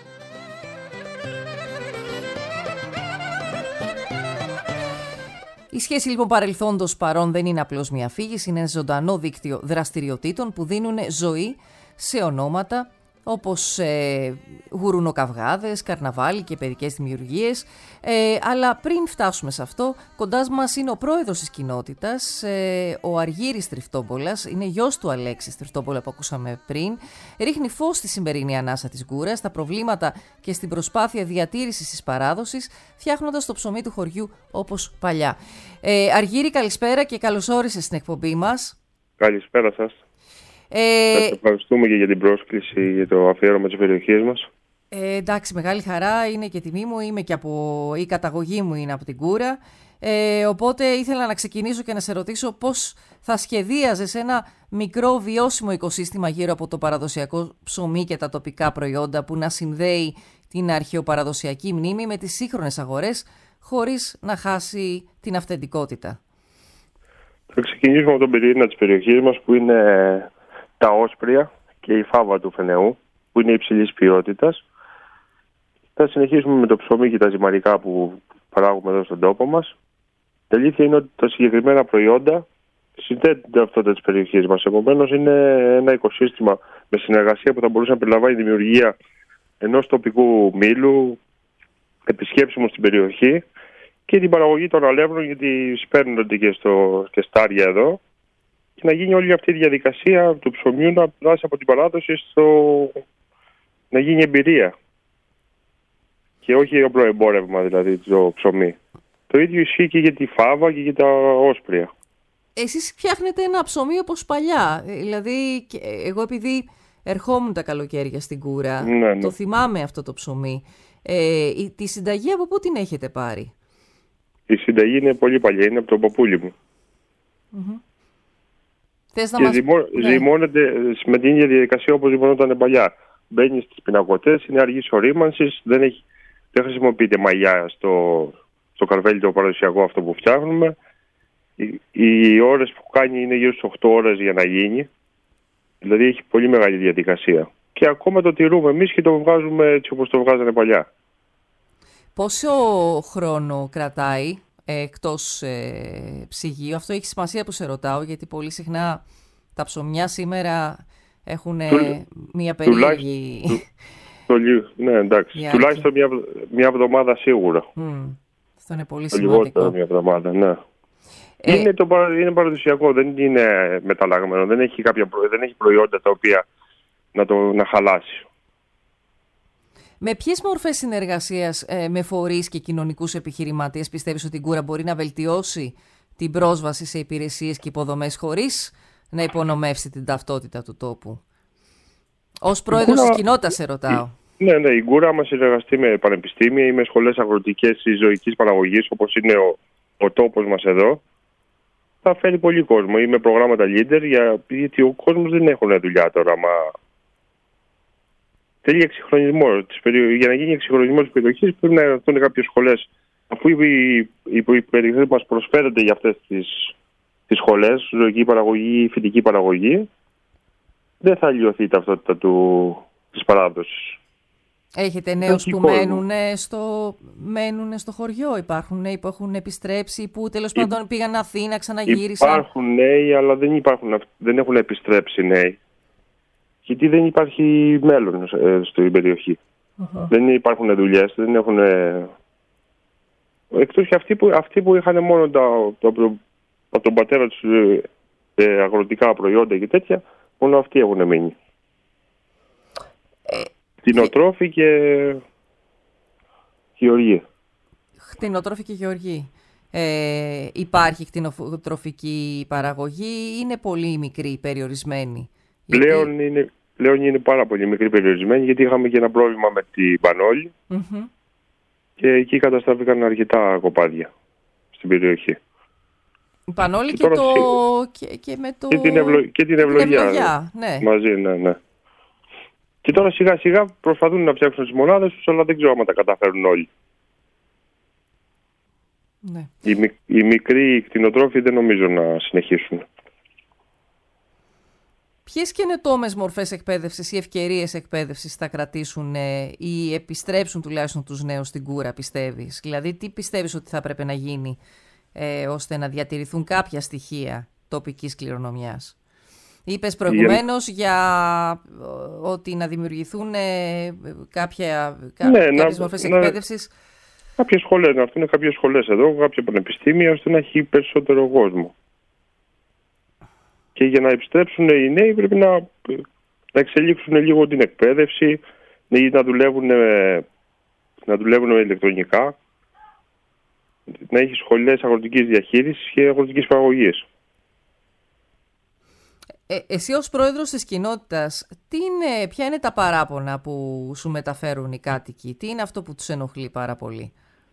Η σχέση λοιπόν παρελθόντος παρόν δεν είναι απλώς μια αφήγηση, είναι ένα ζωντανό δίκτυο δραστηριοτήτων που δίνουν ζωή σε ονόματα όπως γουρουνοκαυγάδες, καρναβάλι και παιδικές δημιουργίες. Αλλά πριν φτάσουμε σε αυτό, κοντά μας είναι ο πρόεδρος της κοινότητας, ο Αργύρης Τριφτόμπολας, είναι γιος του Αλέξη Τριφτόμπολα που ακούσαμε πριν. Ρίχνει φως στη σημερινή ανάσα της Γκούρας, στα προβλήματα και στην προσπάθεια διατήρησης της παράδοσης, φτιάχνοντας το ψωμί του χωριού όπως παλιά. Αργύρη, καλησπέρα και καλώς όρισες στην εκπομπή μας. Καλησπέρα σας. Σας ευχαριστούμε και για την πρόσκληση για το αφιέρωμα της περιοχής μας. Εντάξει, μεγάλη χαρά, είναι και τιμή μου, η καταγωγή μου είναι από την Γκούρα. Οπότε ήθελα να ξεκινήσω και να σε ρωτήσω πώς θα σχεδίαζες ένα μικρό βιώσιμο οικοσύστημα γύρω από το παραδοσιακό ψωμί και τα τοπικά προϊόντα που να συνδέει την αρχαιοπαραδοσιακή μνήμη με τις σύγχρονες αγορές χωρίς να χάσει την αυθεντικότητα. Θα ξεκινήσουμε από τον πυρήνα της περιοχής μας που είναι τα όσπρια και η φάβα του Φενεού που είναι υψηλής ποιότητας. Θα συνεχίσουμε με το ψωμί και τα ζυμαρικά που παράγουμε εδώ στον τόπο μας. Η αλήθεια είναι ότι τα συγκεκριμένα προϊόντα συνδέονται την ταυτότητα της περιοχής μας. Επομένως είναι ένα οικοσύστημα με συνεργασία που θα μπορούσε να περιλαμβάνει τη δημιουργία ενός τοπικού μήλου επισκέψιμου στην περιοχή και την παραγωγή των αλεύρων, γιατί σπέρνονται και στάρια εδώ, και να γίνει όλη αυτή η διαδικασία του ψωμιού να περάσει από την παράδοση να γίνει εμπειρία και όχι απλό εμπόρευμα, δηλαδή το ψωμί. Το ίδιο ισχύει και για τη φάβα και για τα όσπρια. Εσείς φτιάχνετε ένα ψωμί όπως παλιά, δηλαδή εγώ επειδή ερχόμουν τα καλοκαίρια στην Γκούρα, ναι. Το θυμάμαι αυτό το ψωμί. Τη συνταγή από πού την έχετε πάρει? Η συνταγή είναι πολύ παλιά, είναι από τον παππούλι μου. Mm-hmm. Ζυμώνεται με την ίδια διαδικασία όπως ζυμωνόταν παλιά. Μπαίνει στις πινακωτές, είναι αργής ορίμανσης, δεν χρησιμοποιείται μαγιά στο καρβέλι το παραδοσιακό αυτό που φτιάχνουμε. Οι ώρες που κάνει είναι γύρω στις 8 ώρες για να γίνει. Δηλαδή έχει πολύ μεγάλη διαδικασία. Και ακόμα το τηρούμε εμείς και το βγάζουμε έτσι όπως το βγάζανε παλιά. Πόσο χρόνο κρατάει εκτός ψυγείου? Αυτό έχει σημασία που σε ρωτάω, γιατί πολύ συχνά τα ψωμιά σήμερα έχουν μία περίεργη... Ναι, εντάξει. Τουλάχιστον μια εβδομάδα σίγουρα. Αυτό είναι πολύ σημαντικό. Λιγότερο μια εβδομάδα, ναι. Είναι παραδοσιακό, δεν είναι μεταλλαγμένο, δεν έχει προϊόντα τα οποία να χαλάσει. Με ποιες μορφές συνεργασίας με φορείς και κοινωνικούς επιχειρηματίες πιστεύεις ότι η Γκούρα μπορεί να βελτιώσει την πρόσβαση σε υπηρεσίες και υποδομές χωρίς να υπονομεύσει την ταυτότητα του τόπου? Ως πρόεδρος της κοινότητας σε ρωτάω. Ναι, η Γκούρα άμα συνεργαστεί με πανεπιστήμια ή με σχολές αγροτικές ή ζωικής παραγωγής όπως είναι ο τόπος μας εδώ, θα φέρει πολύ κόσμο, ή με προγράμματα leader, γιατί ο κόσμος δεν έχουν δουλειά τώρα. Θέλει εξυγχρονισμό. Για να γίνει εξυγχρονισμό της περιοχής πρέπει να έρθουν κάποιες σχολές. Αφού οι περιοχές μας προσφέρονται για αυτές τις σχολές, ζωική παραγωγή, φυτική παραγωγή, δεν θα λιωθεί η ταυτότητα της παράδοσης. Έχετε νέους που μένουν στο χωριό, υπάρχουν νέοι που έχουν επιστρέψει, που τέλος πάντων πήγαν Αθήνα, ξαναγύρισαν? Υπάρχουν νέοι, αλλά δεν έχουν επιστρέψει νέοι. Γιατί δεν υπάρχει μέλλον στην περιοχή. Δεν υπάρχουν δουλειές, δεν έχουν... Εκτός και αυτοί που είχαν μόνο από τον πατέρα τους αγροτικά προϊόντα και τέτοια, μόνο αυτοί έχουν μείνει. Κτηνοτρόφοι και γεωργοί. Κτηνοτρόφοι και γεωργοί. Υπάρχει κτηνοτροφική παραγωγή, είναι πολύ μικρή, περιορισμένη? Πλέον είναι πάρα πολύ μικρή, περιορισμένη, γιατί είχαμε και ένα πρόβλημα με την Πανόλη και εκεί καταστράφηκαν αρκετά κοπάδια στην περιοχή. Η Πανόλη και με το... Και την Ευλογιά. Ναι. Μαζί, ναι. Και τώρα σιγά σιγά προσπαθούν να φτιάξουν τις μονάδες τους, αλλά δεν ξέρω αν τα καταφέρουν όλοι. Ναι. Οι μικροί κτηνοτρόφοι δεν νομίζω να συνεχίσουν. Ποιες καινοτόμες μορφές εκπαίδευσης ή ευκαιρίες εκπαίδευσης θα κρατήσουν ή επιστρέψουν τουλάχιστον τους νέους στην Κούρα, πιστεύεις? Δηλαδή, τι πιστεύεις ότι θα πρέπει να γίνει ώστε να διατηρηθούν κάποια στοιχεία τοπικής κληρονομιάς? Είπες προηγουμένως για ότι να δημιουργηθούν κάποιες μορφές εκπαίδευσης. Κάποιες σχολές, να έρθουν κάποιες σχολές εδώ, κάποια πανεπιστήμια, ώστε να έχει περισσότερο κόσμο. Και για να επιστρέψουν οι νέοι πρέπει να εξελίξουν λίγο την εκπαίδευση, να δουλεύουν με ηλεκτρονικά, να έχει σχολές αγροτικής διαχείρισης και αγροτικής παραγωγής. Εσύ ως πρόεδρος της κοινότητας, ποια είναι τα παράπονα που σου μεταφέρουν οι κάτοικοι? Τι είναι αυτό που τους ενοχλεί πάρα πολύ?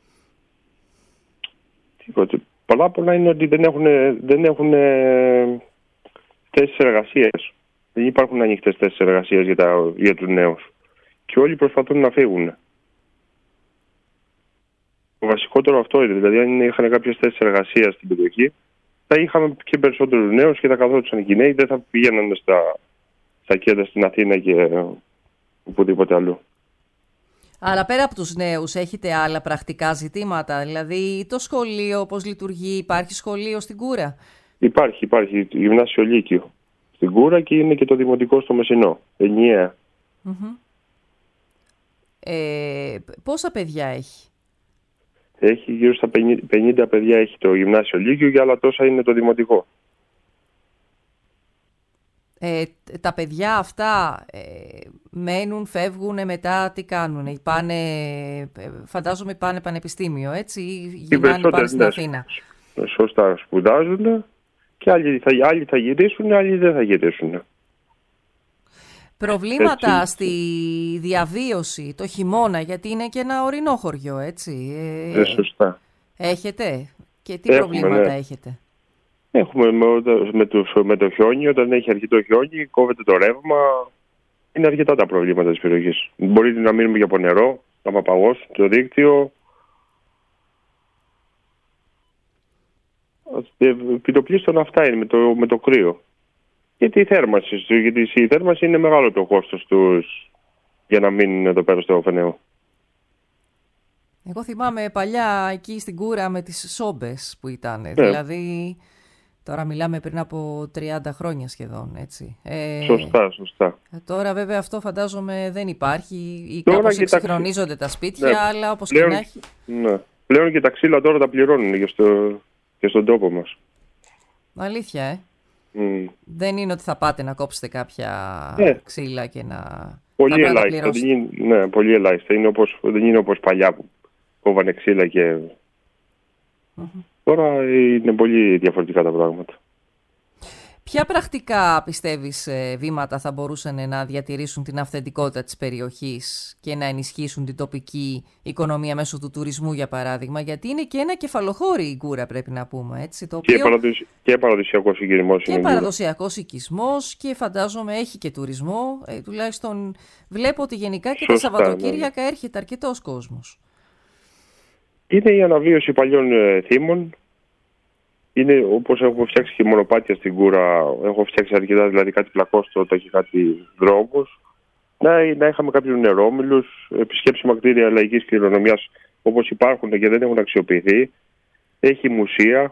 Παράπονα είναι ότι δεν έχουν θέσεις εργασίας. Δεν υπάρχουν ανοιχτές θέσεις εργασίας για τους νέους. Και όλοι προσπαθούν να φύγουν. Το βασικότερο αυτό είναι, δηλαδή αν είχαν κάποιες θέσεις εργασίας στην περιοχή, θα είχαμε και περισσότερους νέους και θα καθόντουσαν οι νέοι, δεν θα πηγαίνανε στα κέντρα στην Αθήνα και οπουδήποτε αλλού. Αλλά πέρα από τους νέους, έχετε άλλα πρακτικά ζητήματα? Δηλαδή το σχολείο, πώς λειτουργεί, υπάρχει σχολείο στην Κούρα? Υπάρχει γυμνάσιο Λύκειο στην Κούρα και είναι και το δημοτικό στο Μεσσηνό, ενιαία. Πόσα παιδιά έχει? Έχει γύρω στα 50 παιδιά έχει το γυμνάσιο Λύκειο και άλλα τόσα είναι το δημοτικό. Τα παιδιά αυτά μένουν, φεύγουν, μετά τι κάνουν? Φαντάζομαι πάνε πανεπιστήμιο, έτσι, ή γυρνάνε, πάνε στην Αθήνα? Σωστά, σπουδάζουν και άλλοι θα γυρίσουν, άλλοι δεν θα γυρίσουν. Προβλήματα έτσι, στη διαβίωση το χειμώνα, γιατί είναι και ένα ορεινό χωριό, έτσι? Σωστά. Έχετε? Και τι προβλήματα έχετε? Έχουμε με το χιόνι, όταν έχει αρχιτό χιόνι, κόβεται το ρεύμα. Είναι αρκετά τα προβλήματα της περιοχής. Μπορεί να μείνουμε και από νερό, να παπαγώσουν το δίκτυο. Επιτοπλίστων αυτά είναι με το κρύο. Γιατί η θέρμανση είναι μεγάλο το κόστος τους για να μείνουν εδώ πέρα στο Φενέο. Εγώ θυμάμαι παλιά εκεί στην Κούρα με τις σόμπες που ήταν. Δηλαδή, τώρα μιλάμε πριν από 30 χρόνια σχεδόν, έτσι. Σωστά. Τώρα βέβαια αυτό φαντάζομαι δεν υπάρχει ή κάπως εξυγχρονίζονται τα σπίτια, αλλά όπως και να έχει. Ναι. Πλέον και τα ξύλα τώρα τα πληρώνουν και στον τόπο μας. Αλήθεια, Δεν είναι ότι θα πάτε να κόψετε κάποια ξύλα και να... Πολύ ελάχιστα. Πολύ ελάχιστα. Δεν είναι όπως παλιά που κόβανε ξύλα και... Τώρα είναι πολύ διαφορετικά τα πράγματα. Ποια πρακτικά, πιστεύεις, βήματα θα μπορούσαν να διατηρήσουν την αυθεντικότητα της περιοχής και να ενισχύσουν την τοπική οικονομία μέσω του τουρισμού, για παράδειγμα? Γιατί είναι και ένα κεφαλοχώρι η Κούρα, πρέπει να πούμε. Έτσι, το οποίο... Και παραδοσιακός οικισμός. Και παραδοσιακός οικισμός και φαντάζομαι έχει και τουρισμό. Τουλάχιστον βλέπω ότι γενικά και τα Σαββατοκύριακα έρχεται αρκετός κόσμος. Είναι η αναβίωση παλιών θύμων. Είναι όπως έχω φτιάξει και μονοπάτια στην Κούρα, έχω φτιάξει αρκετά, δηλαδή κάτι πλακόστρο, έχει κάτι δρόμους. να είχαμε κάποιους νερόμυλους, επισκέψιμα κτίρια λαϊκής κληρονομιάς όπως υπάρχουν και δεν έχουν αξιοποιηθεί. Έχει μουσεία.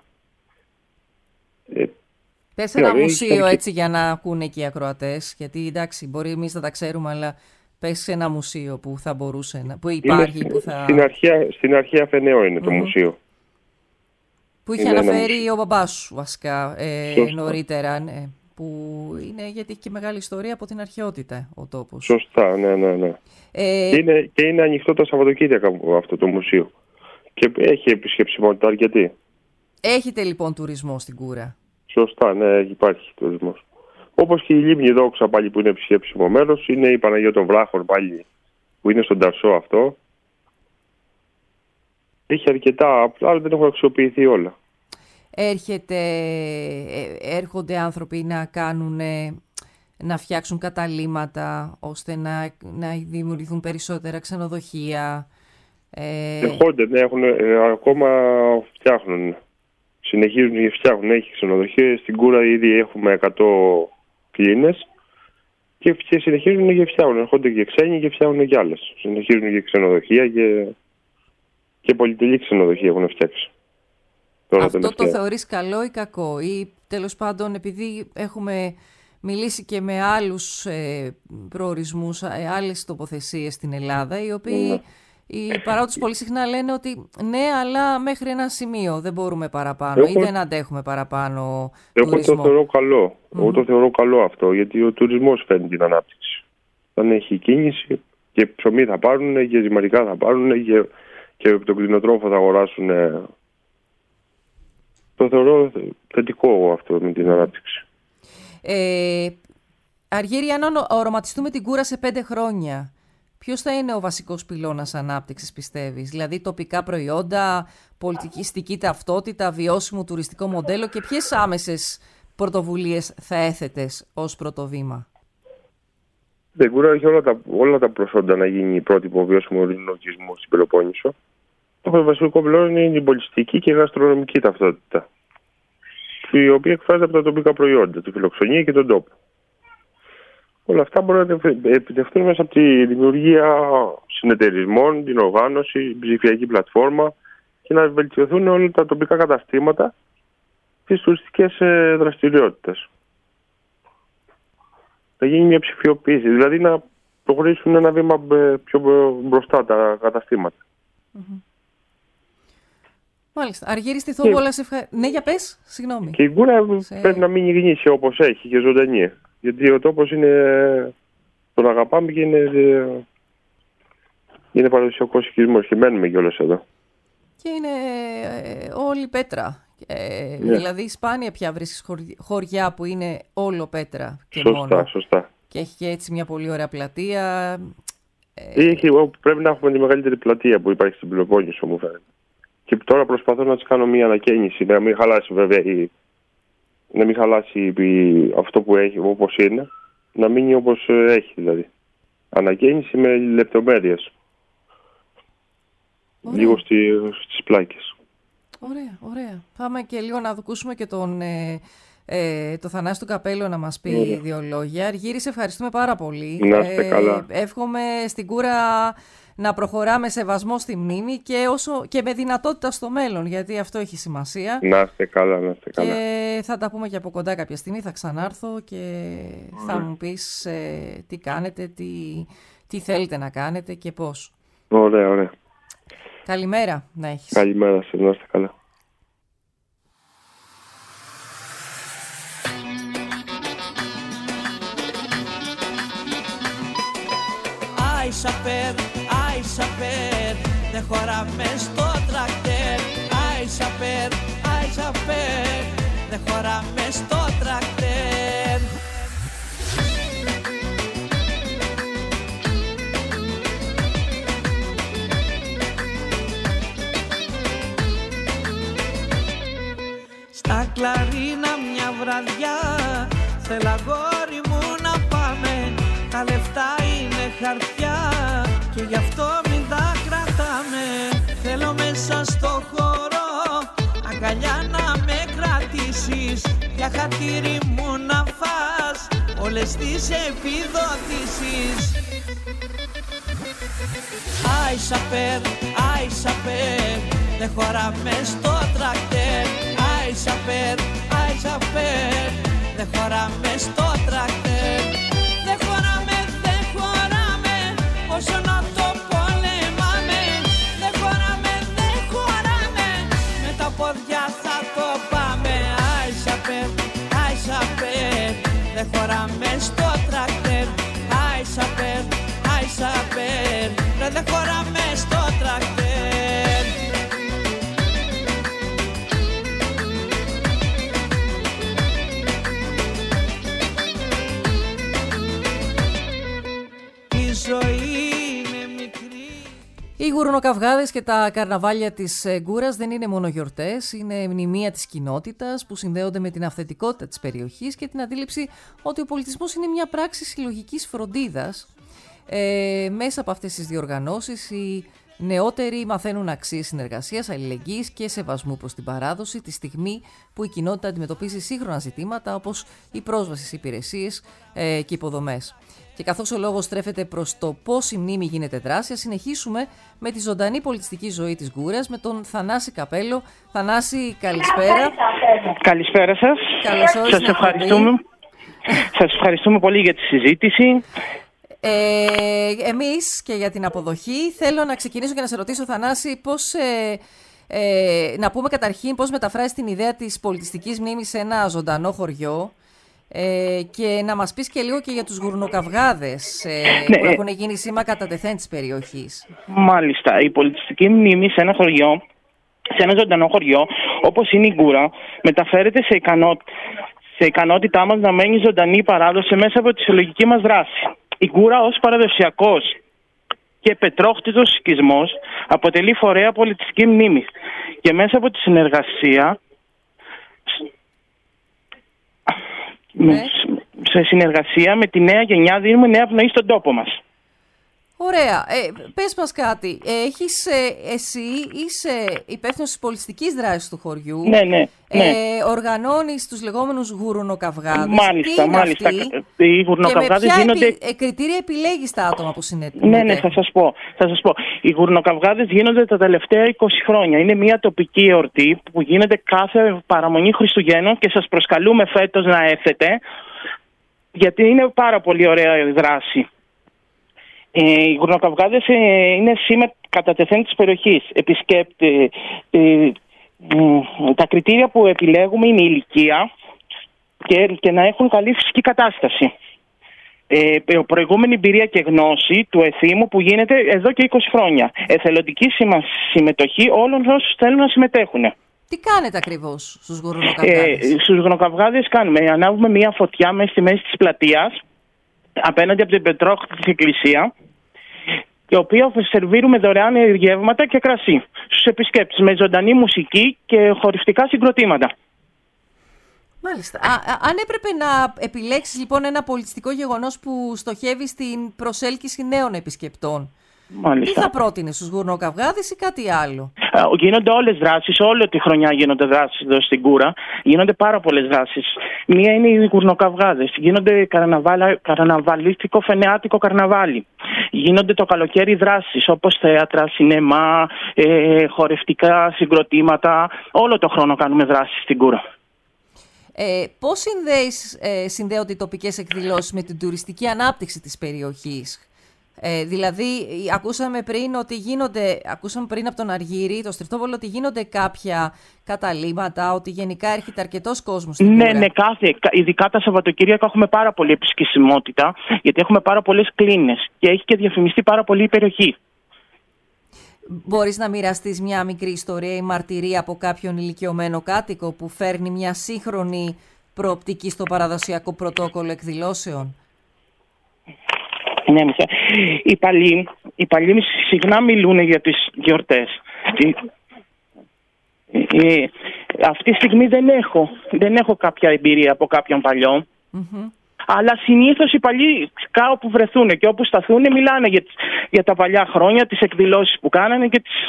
Πες ένα μουσείο έτσι για να ακούνε και οι ακροατές, γιατί εντάξει μπορεί εμείς να τα ξέρουμε, αλλά πες ένα μουσείο που θα μπορούσε, που υπάρχει, που θα... Στην αρχαία Φενέο είναι το μουσείο. Που είχε αναφέρει ο μπαμπάς σου βασικά νωρίτερα, ναι, που είναι γιατί έχει και μεγάλη ιστορία από την αρχαιότητα ο τόπος. Σωστά, ναι. Και είναι ανοιχτό τα Σαββατοκύριακα αυτό το μουσείο. Και έχει επισκεψιμότητα αρκετή. Έχετε λοιπόν τουρισμό στην Κούρα? Σωστά, ναι, υπάρχει τουρισμός. Όπως και η Λίμνη Δόξα πάλι που είναι επισκέψιμο μέρος, είναι η Παναγία των Βράχων πάλι που είναι στον Ταρσό αυτό. Έχει αρκετά, απλά δεν έχουν αξιοποιηθεί όλα. Έρχονται άνθρωποι να φτιάξουν καταλύματα ώστε να δημιουργηθούν περισσότερα ξενοδοχεία. Έρχονται, ναι, ακόμα φτιάχνουν. Συνεχίζουν και φτιάχνουν. Έχει ξενοδοχεία. Στην Κούρα ήδη έχουμε 100 κλίνες και συνεχίζουν και φτιάχνουν. Έρχονται και ξένοι και φτιάχνουν και άλλες. Συνεχίζουν και ξενοδοχεία και πολυτελή ξενοδοχεία έχουν φτιάξει. Αυτό το θεωρείς καλό ή κακό? Ή τέλος πάντων, επειδή έχουμε μιλήσει και με άλλους προορισμούς, άλλες τοποθεσίες στην Ελλάδα, οι οποίοι οι παράγοντες πολύ συχνά λένε ότι ναι, αλλά μέχρι ένα σημείο δεν μπορούμε παραπάνω ή δεν αντέχουμε παραπάνω τουρισμό. Εγώ το θεωρώ καλό. Εγώ το θεωρώ καλό αυτό, γιατί ο τουρισμός φέρνει την ανάπτυξη. Αν έχει κίνηση και ψωμί θα πάρουν και ζυμαρικά θα πάρουν και τον κτηνοτρόφο θα αγοράσουν. Το θεωρώ θετικό αυτό με την ανάπτυξη. Αργύρη, αν οραματιστούμε την Κούρα σε 5 χρόνια, ποιος θα είναι ο βασικός πυλώνας ανάπτυξης, πιστεύεις? Δηλαδή τοπικά προϊόντα, πολιτιστική ταυτότητα, βιώσιμο τουριστικό μοντέλο και ποιες άμεσες πρωτοβουλίες θα έθετες ως πρώτο βήμα? Η Κούρα έχει όλα τα προσόντα να γίνει πρότυπο βιώσιμου λογισμού στην Πελοπόννησο. Το βασικό πυλώνα είναι η πολιτιστική και γαστρονομική ταυτότητα, η οποία εκφράζεται από τα τοπικά προϊόντα, τη φιλοξενία και τον τόπο. Όλα αυτά μπορούν να επιτευχθούν μέσα από τη δημιουργία συνεταιρισμών, την οργάνωση, την ψηφιακή πλατφόρμα και να βελτιωθούν όλα τα τοπικά καταστήματα και τις τουριστικές δραστηριότητες. Να γίνει μια ψηφιοποίηση, δηλαδή να προχωρήσουν ένα βήμα πιο μπροστά τα καταστήματα. Μάλιστα. Αργύρη Στιθόπουλα, ναι, για πες, συγγνώμη. Και η Κούρα πρέπει να μείνει γνήσια όπως έχει και ζωντανή. Γιατί ο τόπος τον αγαπάμε και είναι παραδοσιακός οικισμός και μένουμε κιόλας εδώ. Και είναι όλη πέτρα. Δηλαδή σπάνια πια βρίσκεις χωριά που είναι όλο πέτρα και μόνο. Σωστά. Και έχει και έτσι μια πολύ ωραία πλατεία. Πρέπει να έχουμε τη μεγαλύτερη πλατεία που υπάρχει στην Πελοπόννησο, μου φαίνεται. Και τώρα προσπαθώ να της κάνω μια ανακαίνιση, να μην χαλάσει βέβαια να μην χαλάσει αυτό που έχει όπως είναι, να μείνει όπως έχει δηλαδή. Ανακαίνιση με λεπτομέρειες. Ωραία. Λίγο στις πλάκες. Ωραία. Πάμε και λίγο να ακούσουμε και το Θανάση του Καπέλο να μας πει 2 λόγια. Αργύρη, σε ευχαριστούμε πάρα πολύ. Να είστε καλά. Εύχομαι στην Κούρα να προχωράμε σεβασμό στη μνήμη και με δυνατότητα στο μέλλον, γιατί αυτό έχει σημασία. Να είστε καλά. Και θα τα πούμε και από κοντά κάποια στιγμή, θα ξανάρθω και θα μου πεις τι κάνετε, τι θέλετε να κάνετε και πώς. Ωραία. Καλημέρα να έχεις. Καλημέρα σας, να είστε καλά. Άισαπερ, δεν χωράμε στο τρακτέρ. Άισαπερ, δεν χωράμε στο τρακτέρ. Στα Κλαρίνα μια βραδιά, θέλω αγόρι μου να πάμε. Τα λεφτά είναι χαρτιά και γι' αυτό μην τα κρατάμε. Θέλω μέσα στο χώρο αγκαλιά να με κρατήσεις, για χατήρι μου να φας όλες τις επιδοτήσεις. Άισαπερ, άισαπερ, δεν χωράμε στο τρακτέρ. Άισαπερ, άισαπερ, δεν χωράμε στο τρακτέρ. Δεν χωράμε, δεν χωράμε, όσο να το πολεμάμε. Δεν χωράμε, δεν χωράμε, με τα πόδια θα το πάμε. Άισαπερ, άισαπερ, δεν χωράμε στο τρακτέρ. Άισαπερ, άισαπερ, δεν χωράμε στο τρακτέρ. Η ζωή είναι μικρή. Οι γουρνοκαυγάδες και τα καρναβάλια της Γκούρας δεν είναι μόνο γιορτές, είναι μνημεία της κοινότητας που συνδέονται με την αυθεντικότητα της περιοχής και την αντίληψη ότι ο πολιτισμός είναι μια πράξη συλλογικής φροντίδας. Μέσα από αυτές τις διοργανώσεις οι νεότεροι μαθαίνουν αξίες συνεργασίας, αλληλεγγύης και σεβασμού προς την παράδοση τη στιγμή που η κοινότητα αντιμετωπίζει σύγχρονα ζητήματα όπως η πρόσβαση σε υπηρεσίες και υποδομές. Και καθώς ο λόγος στρέφεται προς το πώς η μνήμη γίνεται δράση, ας συνεχίσουμε με τη ζωντανή πολιτιστική ζωή της Γκούρας με τον Θανάση Καπέλο. Θανάση, καλησπέρα. Καλησπέρα σας. Καλώς όρισες. Σας ευχαριστούμε πολύ για τη συζήτηση. Εμείς και για την αποδοχή. Θέλω να ξεκινήσω και να σε ρωτήσω, Θανάση, πώς, να πούμε καταρχήν πώς μεταφράζεις την ιδέα της πολιτιστικής μνήμης σε ένα ζωντανό χωριό και να μας πεις και λίγο και για τους γουρνοκαυγάδες που έχουν γίνει σήμα κατά τεθέν της περιοχής. Μάλιστα. Η πολιτιστική μνήμη σε ένα χωριό, σε ένα ζωντανό χωριό, όπως είναι η Γκούρα, μεταφέρεται σε ικανότητά μας να μένει ζωντανή η παράδοση μέσα από τη συλλογική μας δράση. Η Γκούρα ως παραδοσιακός και πετρόχτητος οικισμός αποτελεί φορέα πολιτιστική μνήμης και μέσα από τη συνεργασία σε συνεργασία με τη νέα γενιά δίνουμε νέα πνοή στον τόπο μας. Ωραία. Πες μας κάτι. Εσύ είσαι υπεύθυνος της πολιτιστικής δράσης του χωριού. Ναι. Οργανώνεις τους λεγόμενους γουρνοκαυγάδες. Μάλιστα. Οι γουρνοκαυγάδες γίνονται... κριτήρια επιλέγεις τα άτομα που συνετούν. Ναι, θα σας πω. Οι γουρνοκαυγάδες γίνονται τα τελευταία 20 χρόνια. Είναι μια τοπική εορτή που γίνεται κάθε παραμονή Χριστουγέννων και σας προσκαλούμε φέτος να έρθετε, γιατί είναι πάρα πολύ ωραία η δράση. Οι γουρνοκαυγάδες είναι σήμα κατά τεθέν της περιοχής. Τα κριτήρια που επιλέγουμε είναι η ηλικία και να έχουν καλή φυσική κατάσταση. Προηγούμενη εμπειρία και γνώση του εθήμου που γίνεται εδώ και 20 χρόνια. Εθελοντική συμμετοχή όλων όσους θέλουν να συμμετέχουν. Τι κάνετε ακριβώς στους γουρνοκαυγάδες? Στους γουρνοκαυγάδες ανάβουμε μια φωτιά μέσα στη μέση της πλατείας απέναντι από την πετρόχτητη εκκλησία, η οποία σερβίρουμε δωρεάν γεύματα και κρασί στους επισκέπτες με ζωντανή μουσική και χορευτικά συγκροτήματα. Μάλιστα. Αν έπρεπε να επιλέξεις λοιπόν ένα πολιτιστικό γεγονός που στοχεύει στην προσέλκυση νέων επισκεπτών, μάλιστα, τι θα πρότεινες, στους γουρνοκαυγάδες ή κάτι άλλο? Γίνονται όλες δράσεις, όλη τη χρονιά γίνονται δράσεις εδώ στην Γκούρα. Γίνονται πάρα πολλές δράσεις. Μία είναι οι γουρνοκαυγάδες. Γίνονται καρναβαλίστικο φενεάτικο καρναβάλι. Γίνονται το καλοκαίρι δράσεις όπως θέατρα, σινεμά, χορευτικά συγκροτήματα. Όλο το χρόνο κάνουμε δράσεις στην Γκούρα. Πώς συνδέονται οι τοπικές εκδηλώσεις με την τουριστική ανάπτυξη της περιοχής? Δηλαδή, ακούσαμε πριν από τον Αργύρι, το Στριφτόπολο, ότι γίνονται κάποια καταλύματα, ότι γενικά έρχεται αρκετός κόσμος στην Γκούρα. Ναι, ειδικά τα Σαββατοκύριακα έχουμε πάρα πολύ επισκεψιμότητα, γιατί έχουμε πάρα πολλές κλίνες και έχει και διαφημιστεί πάρα πολύ η περιοχή. Μπορείς να μοιραστείς μια μικρή ιστορία ή μαρτυρία από κάποιον ηλικιωμένο κάτοικο που φέρνει μια σύγχρονη προοπτική στο παραδοσιακό πρωτόκολλο εκδηλώσεων? Ναι, οι παλιοί συχνά μιλούν για τις γιορτές. Αυτή τη στιγμή δεν έχω κάποια εμπειρία από κάποιον παλιό. Mm-hmm. Αλλά συνήθως οι παλιοί κάπου βρεθούν και όπου σταθούν μιλάνε για τα παλιά χρόνια, τις εκδηλώσεις που κάνανε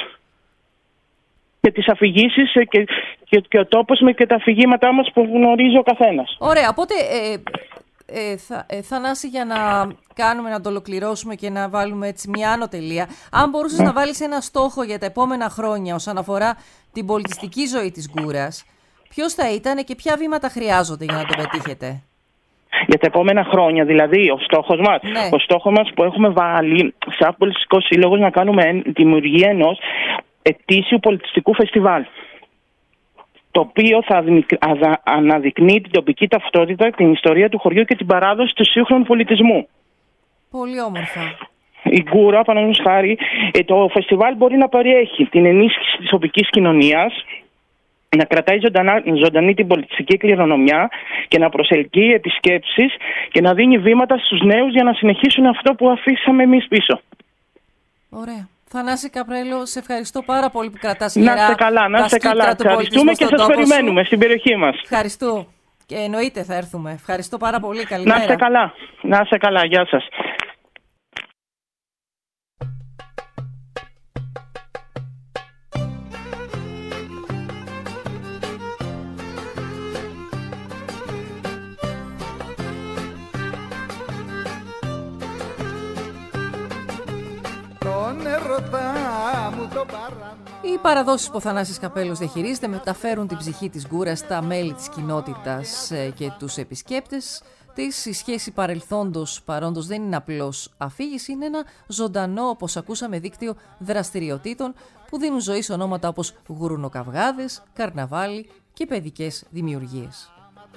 και τις αφηγήσεις και ο τόπος και τα αφηγήματά μας που γνωρίζει ο καθένας. Ωραία, οπότε Θανάση, για να το ολοκληρώσουμε και να βάλουμε έτσι μια άνω τελεία, αν μπορούσες να βάλεις ένα στόχο για τα επόμενα χρόνια όσον αφορά την πολιτιστική ζωή της Γκούρας, ποιος θα ήταν και ποια βήματα χρειάζονται για να το πετύχετε? Για τα επόμενα χρόνια, δηλαδή, ο στόχος μας. Ναι. Ο στόχος μας που έχουμε βάλει σαν πολιτιστικό σύλλογο να κάνουμε δημιουργία ενός ετήσιου πολιτιστικού φεστιβάλ, το οποίο θα αναδεικνύει την τοπική ταυτότητα, την ιστορία του χωριού και την παράδοση του σύγχρονου πολιτισμού. Πολύ όμορφα. Η Γκούρα, παραδείγματος χάρη, το φεστιβάλ μπορεί να περιέχει την ενίσχυση της τοπικής κοινωνίας, να κρατάει ζωντανή την πολιτιστική κληρονομιά και να προσελκύει επισκέψεις και να δίνει βήματα στους νέους για να συνεχίσουν αυτό που αφήσαμε εμείς πίσω. Ωραία. Θανάση Καπρέλο, σε ευχαριστώ πάρα πολύ που κρατάς γερά. Να είστε καλά, να είστε καλά. Ευχαριστούμε και σας περιμένουμε στην περιοχή μας. Ευχαριστώ. Και εννοείται θα έρθουμε. Ευχαριστώ πάρα πολύ. Καλημέρα. Να είστε καλά. Να είστε καλά. Γεια σας. Οι παραδόσεις που ο Θανάσης Καπέλος διαχειρίζεται μεταφέρουν την ψυχή της Γκούρας στα μέλη της κοινότητας και τους επισκέπτες της. Η σχέση παρελθόντος παρόντος δεν είναι απλώς αφήγηση, είναι ένα ζωντανό, όπως ακούσαμε, δίκτυο δραστηριοτήτων που δίνουν ζωή σε ονόματα όπως γουρνοκαυγάδες, καρναβάλι και παιδικές δημιουργίες.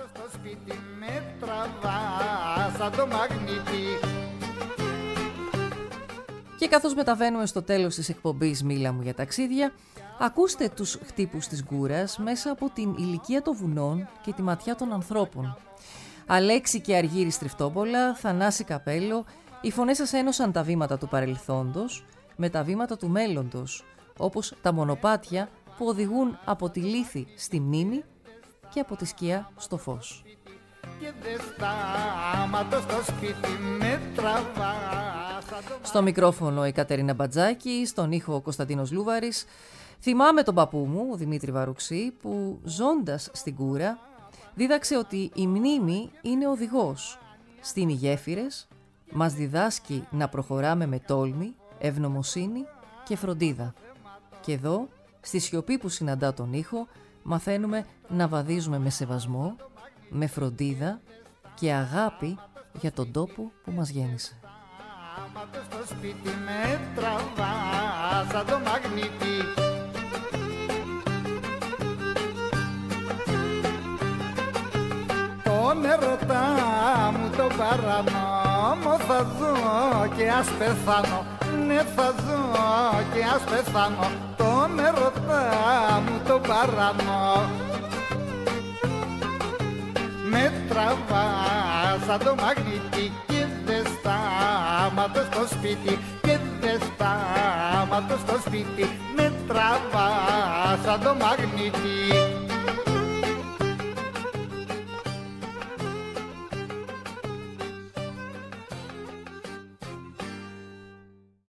Και καθώς μεταβαίνουμε στο τέλος της εκπομπής «Μίλα μου για ταξίδια», ακούστε τους χτύπους της Γκούρας μέσα από την ηλικία των βουνών και τη ματιά των ανθρώπων. Αλέξη και Αργύρη Στριφτόπολα, Θανάση Καπέλο, οι φωνές σας ένωσαν τα βήματα του παρελθόντος με τα βήματα του μέλλοντος, όπως τα μονοπάτια που οδηγούν από τη λύθη στη μνήμη και από τη σκιά στο φως. Στο μικρόφωνο η Κατερίνα Μπατζάκη, στον ήχο ο Κωνσταντίνος Λούβαρης. Θυμάμαι τον παππού μου, ο Δημήτρη Βαρουξή, που ζώντας στην Γκούρα δίδαξε ότι η μνήμη είναι οδηγός. Στείνει γέφυρες, μας διδάσκει να προχωράμε με τόλμη, ευγνωμοσύνη και φροντίδα. Και εδώ, στη σιωπή που συναντά τον ήχο, μαθαίνουμε να βαδίζουμε με σεβασμό, με φροντίδα και αγάπη για τον τόπο που μας γέννησε. Στο σπίτι με τραβά σαν το μαγνήτη. Τον ερωτά μου τον παρανόμο θα ζω και ας πεθάνω. Ναι, θα ζω και ας πεθάνω. Τον ερωτά μου τον παρανόμο με τραβά σαν το μαγνήτη. Και δεν στάματω στο σπίτι, και δεν στάματω στο σπίτι, με τραβά σαν το μαγνήτη.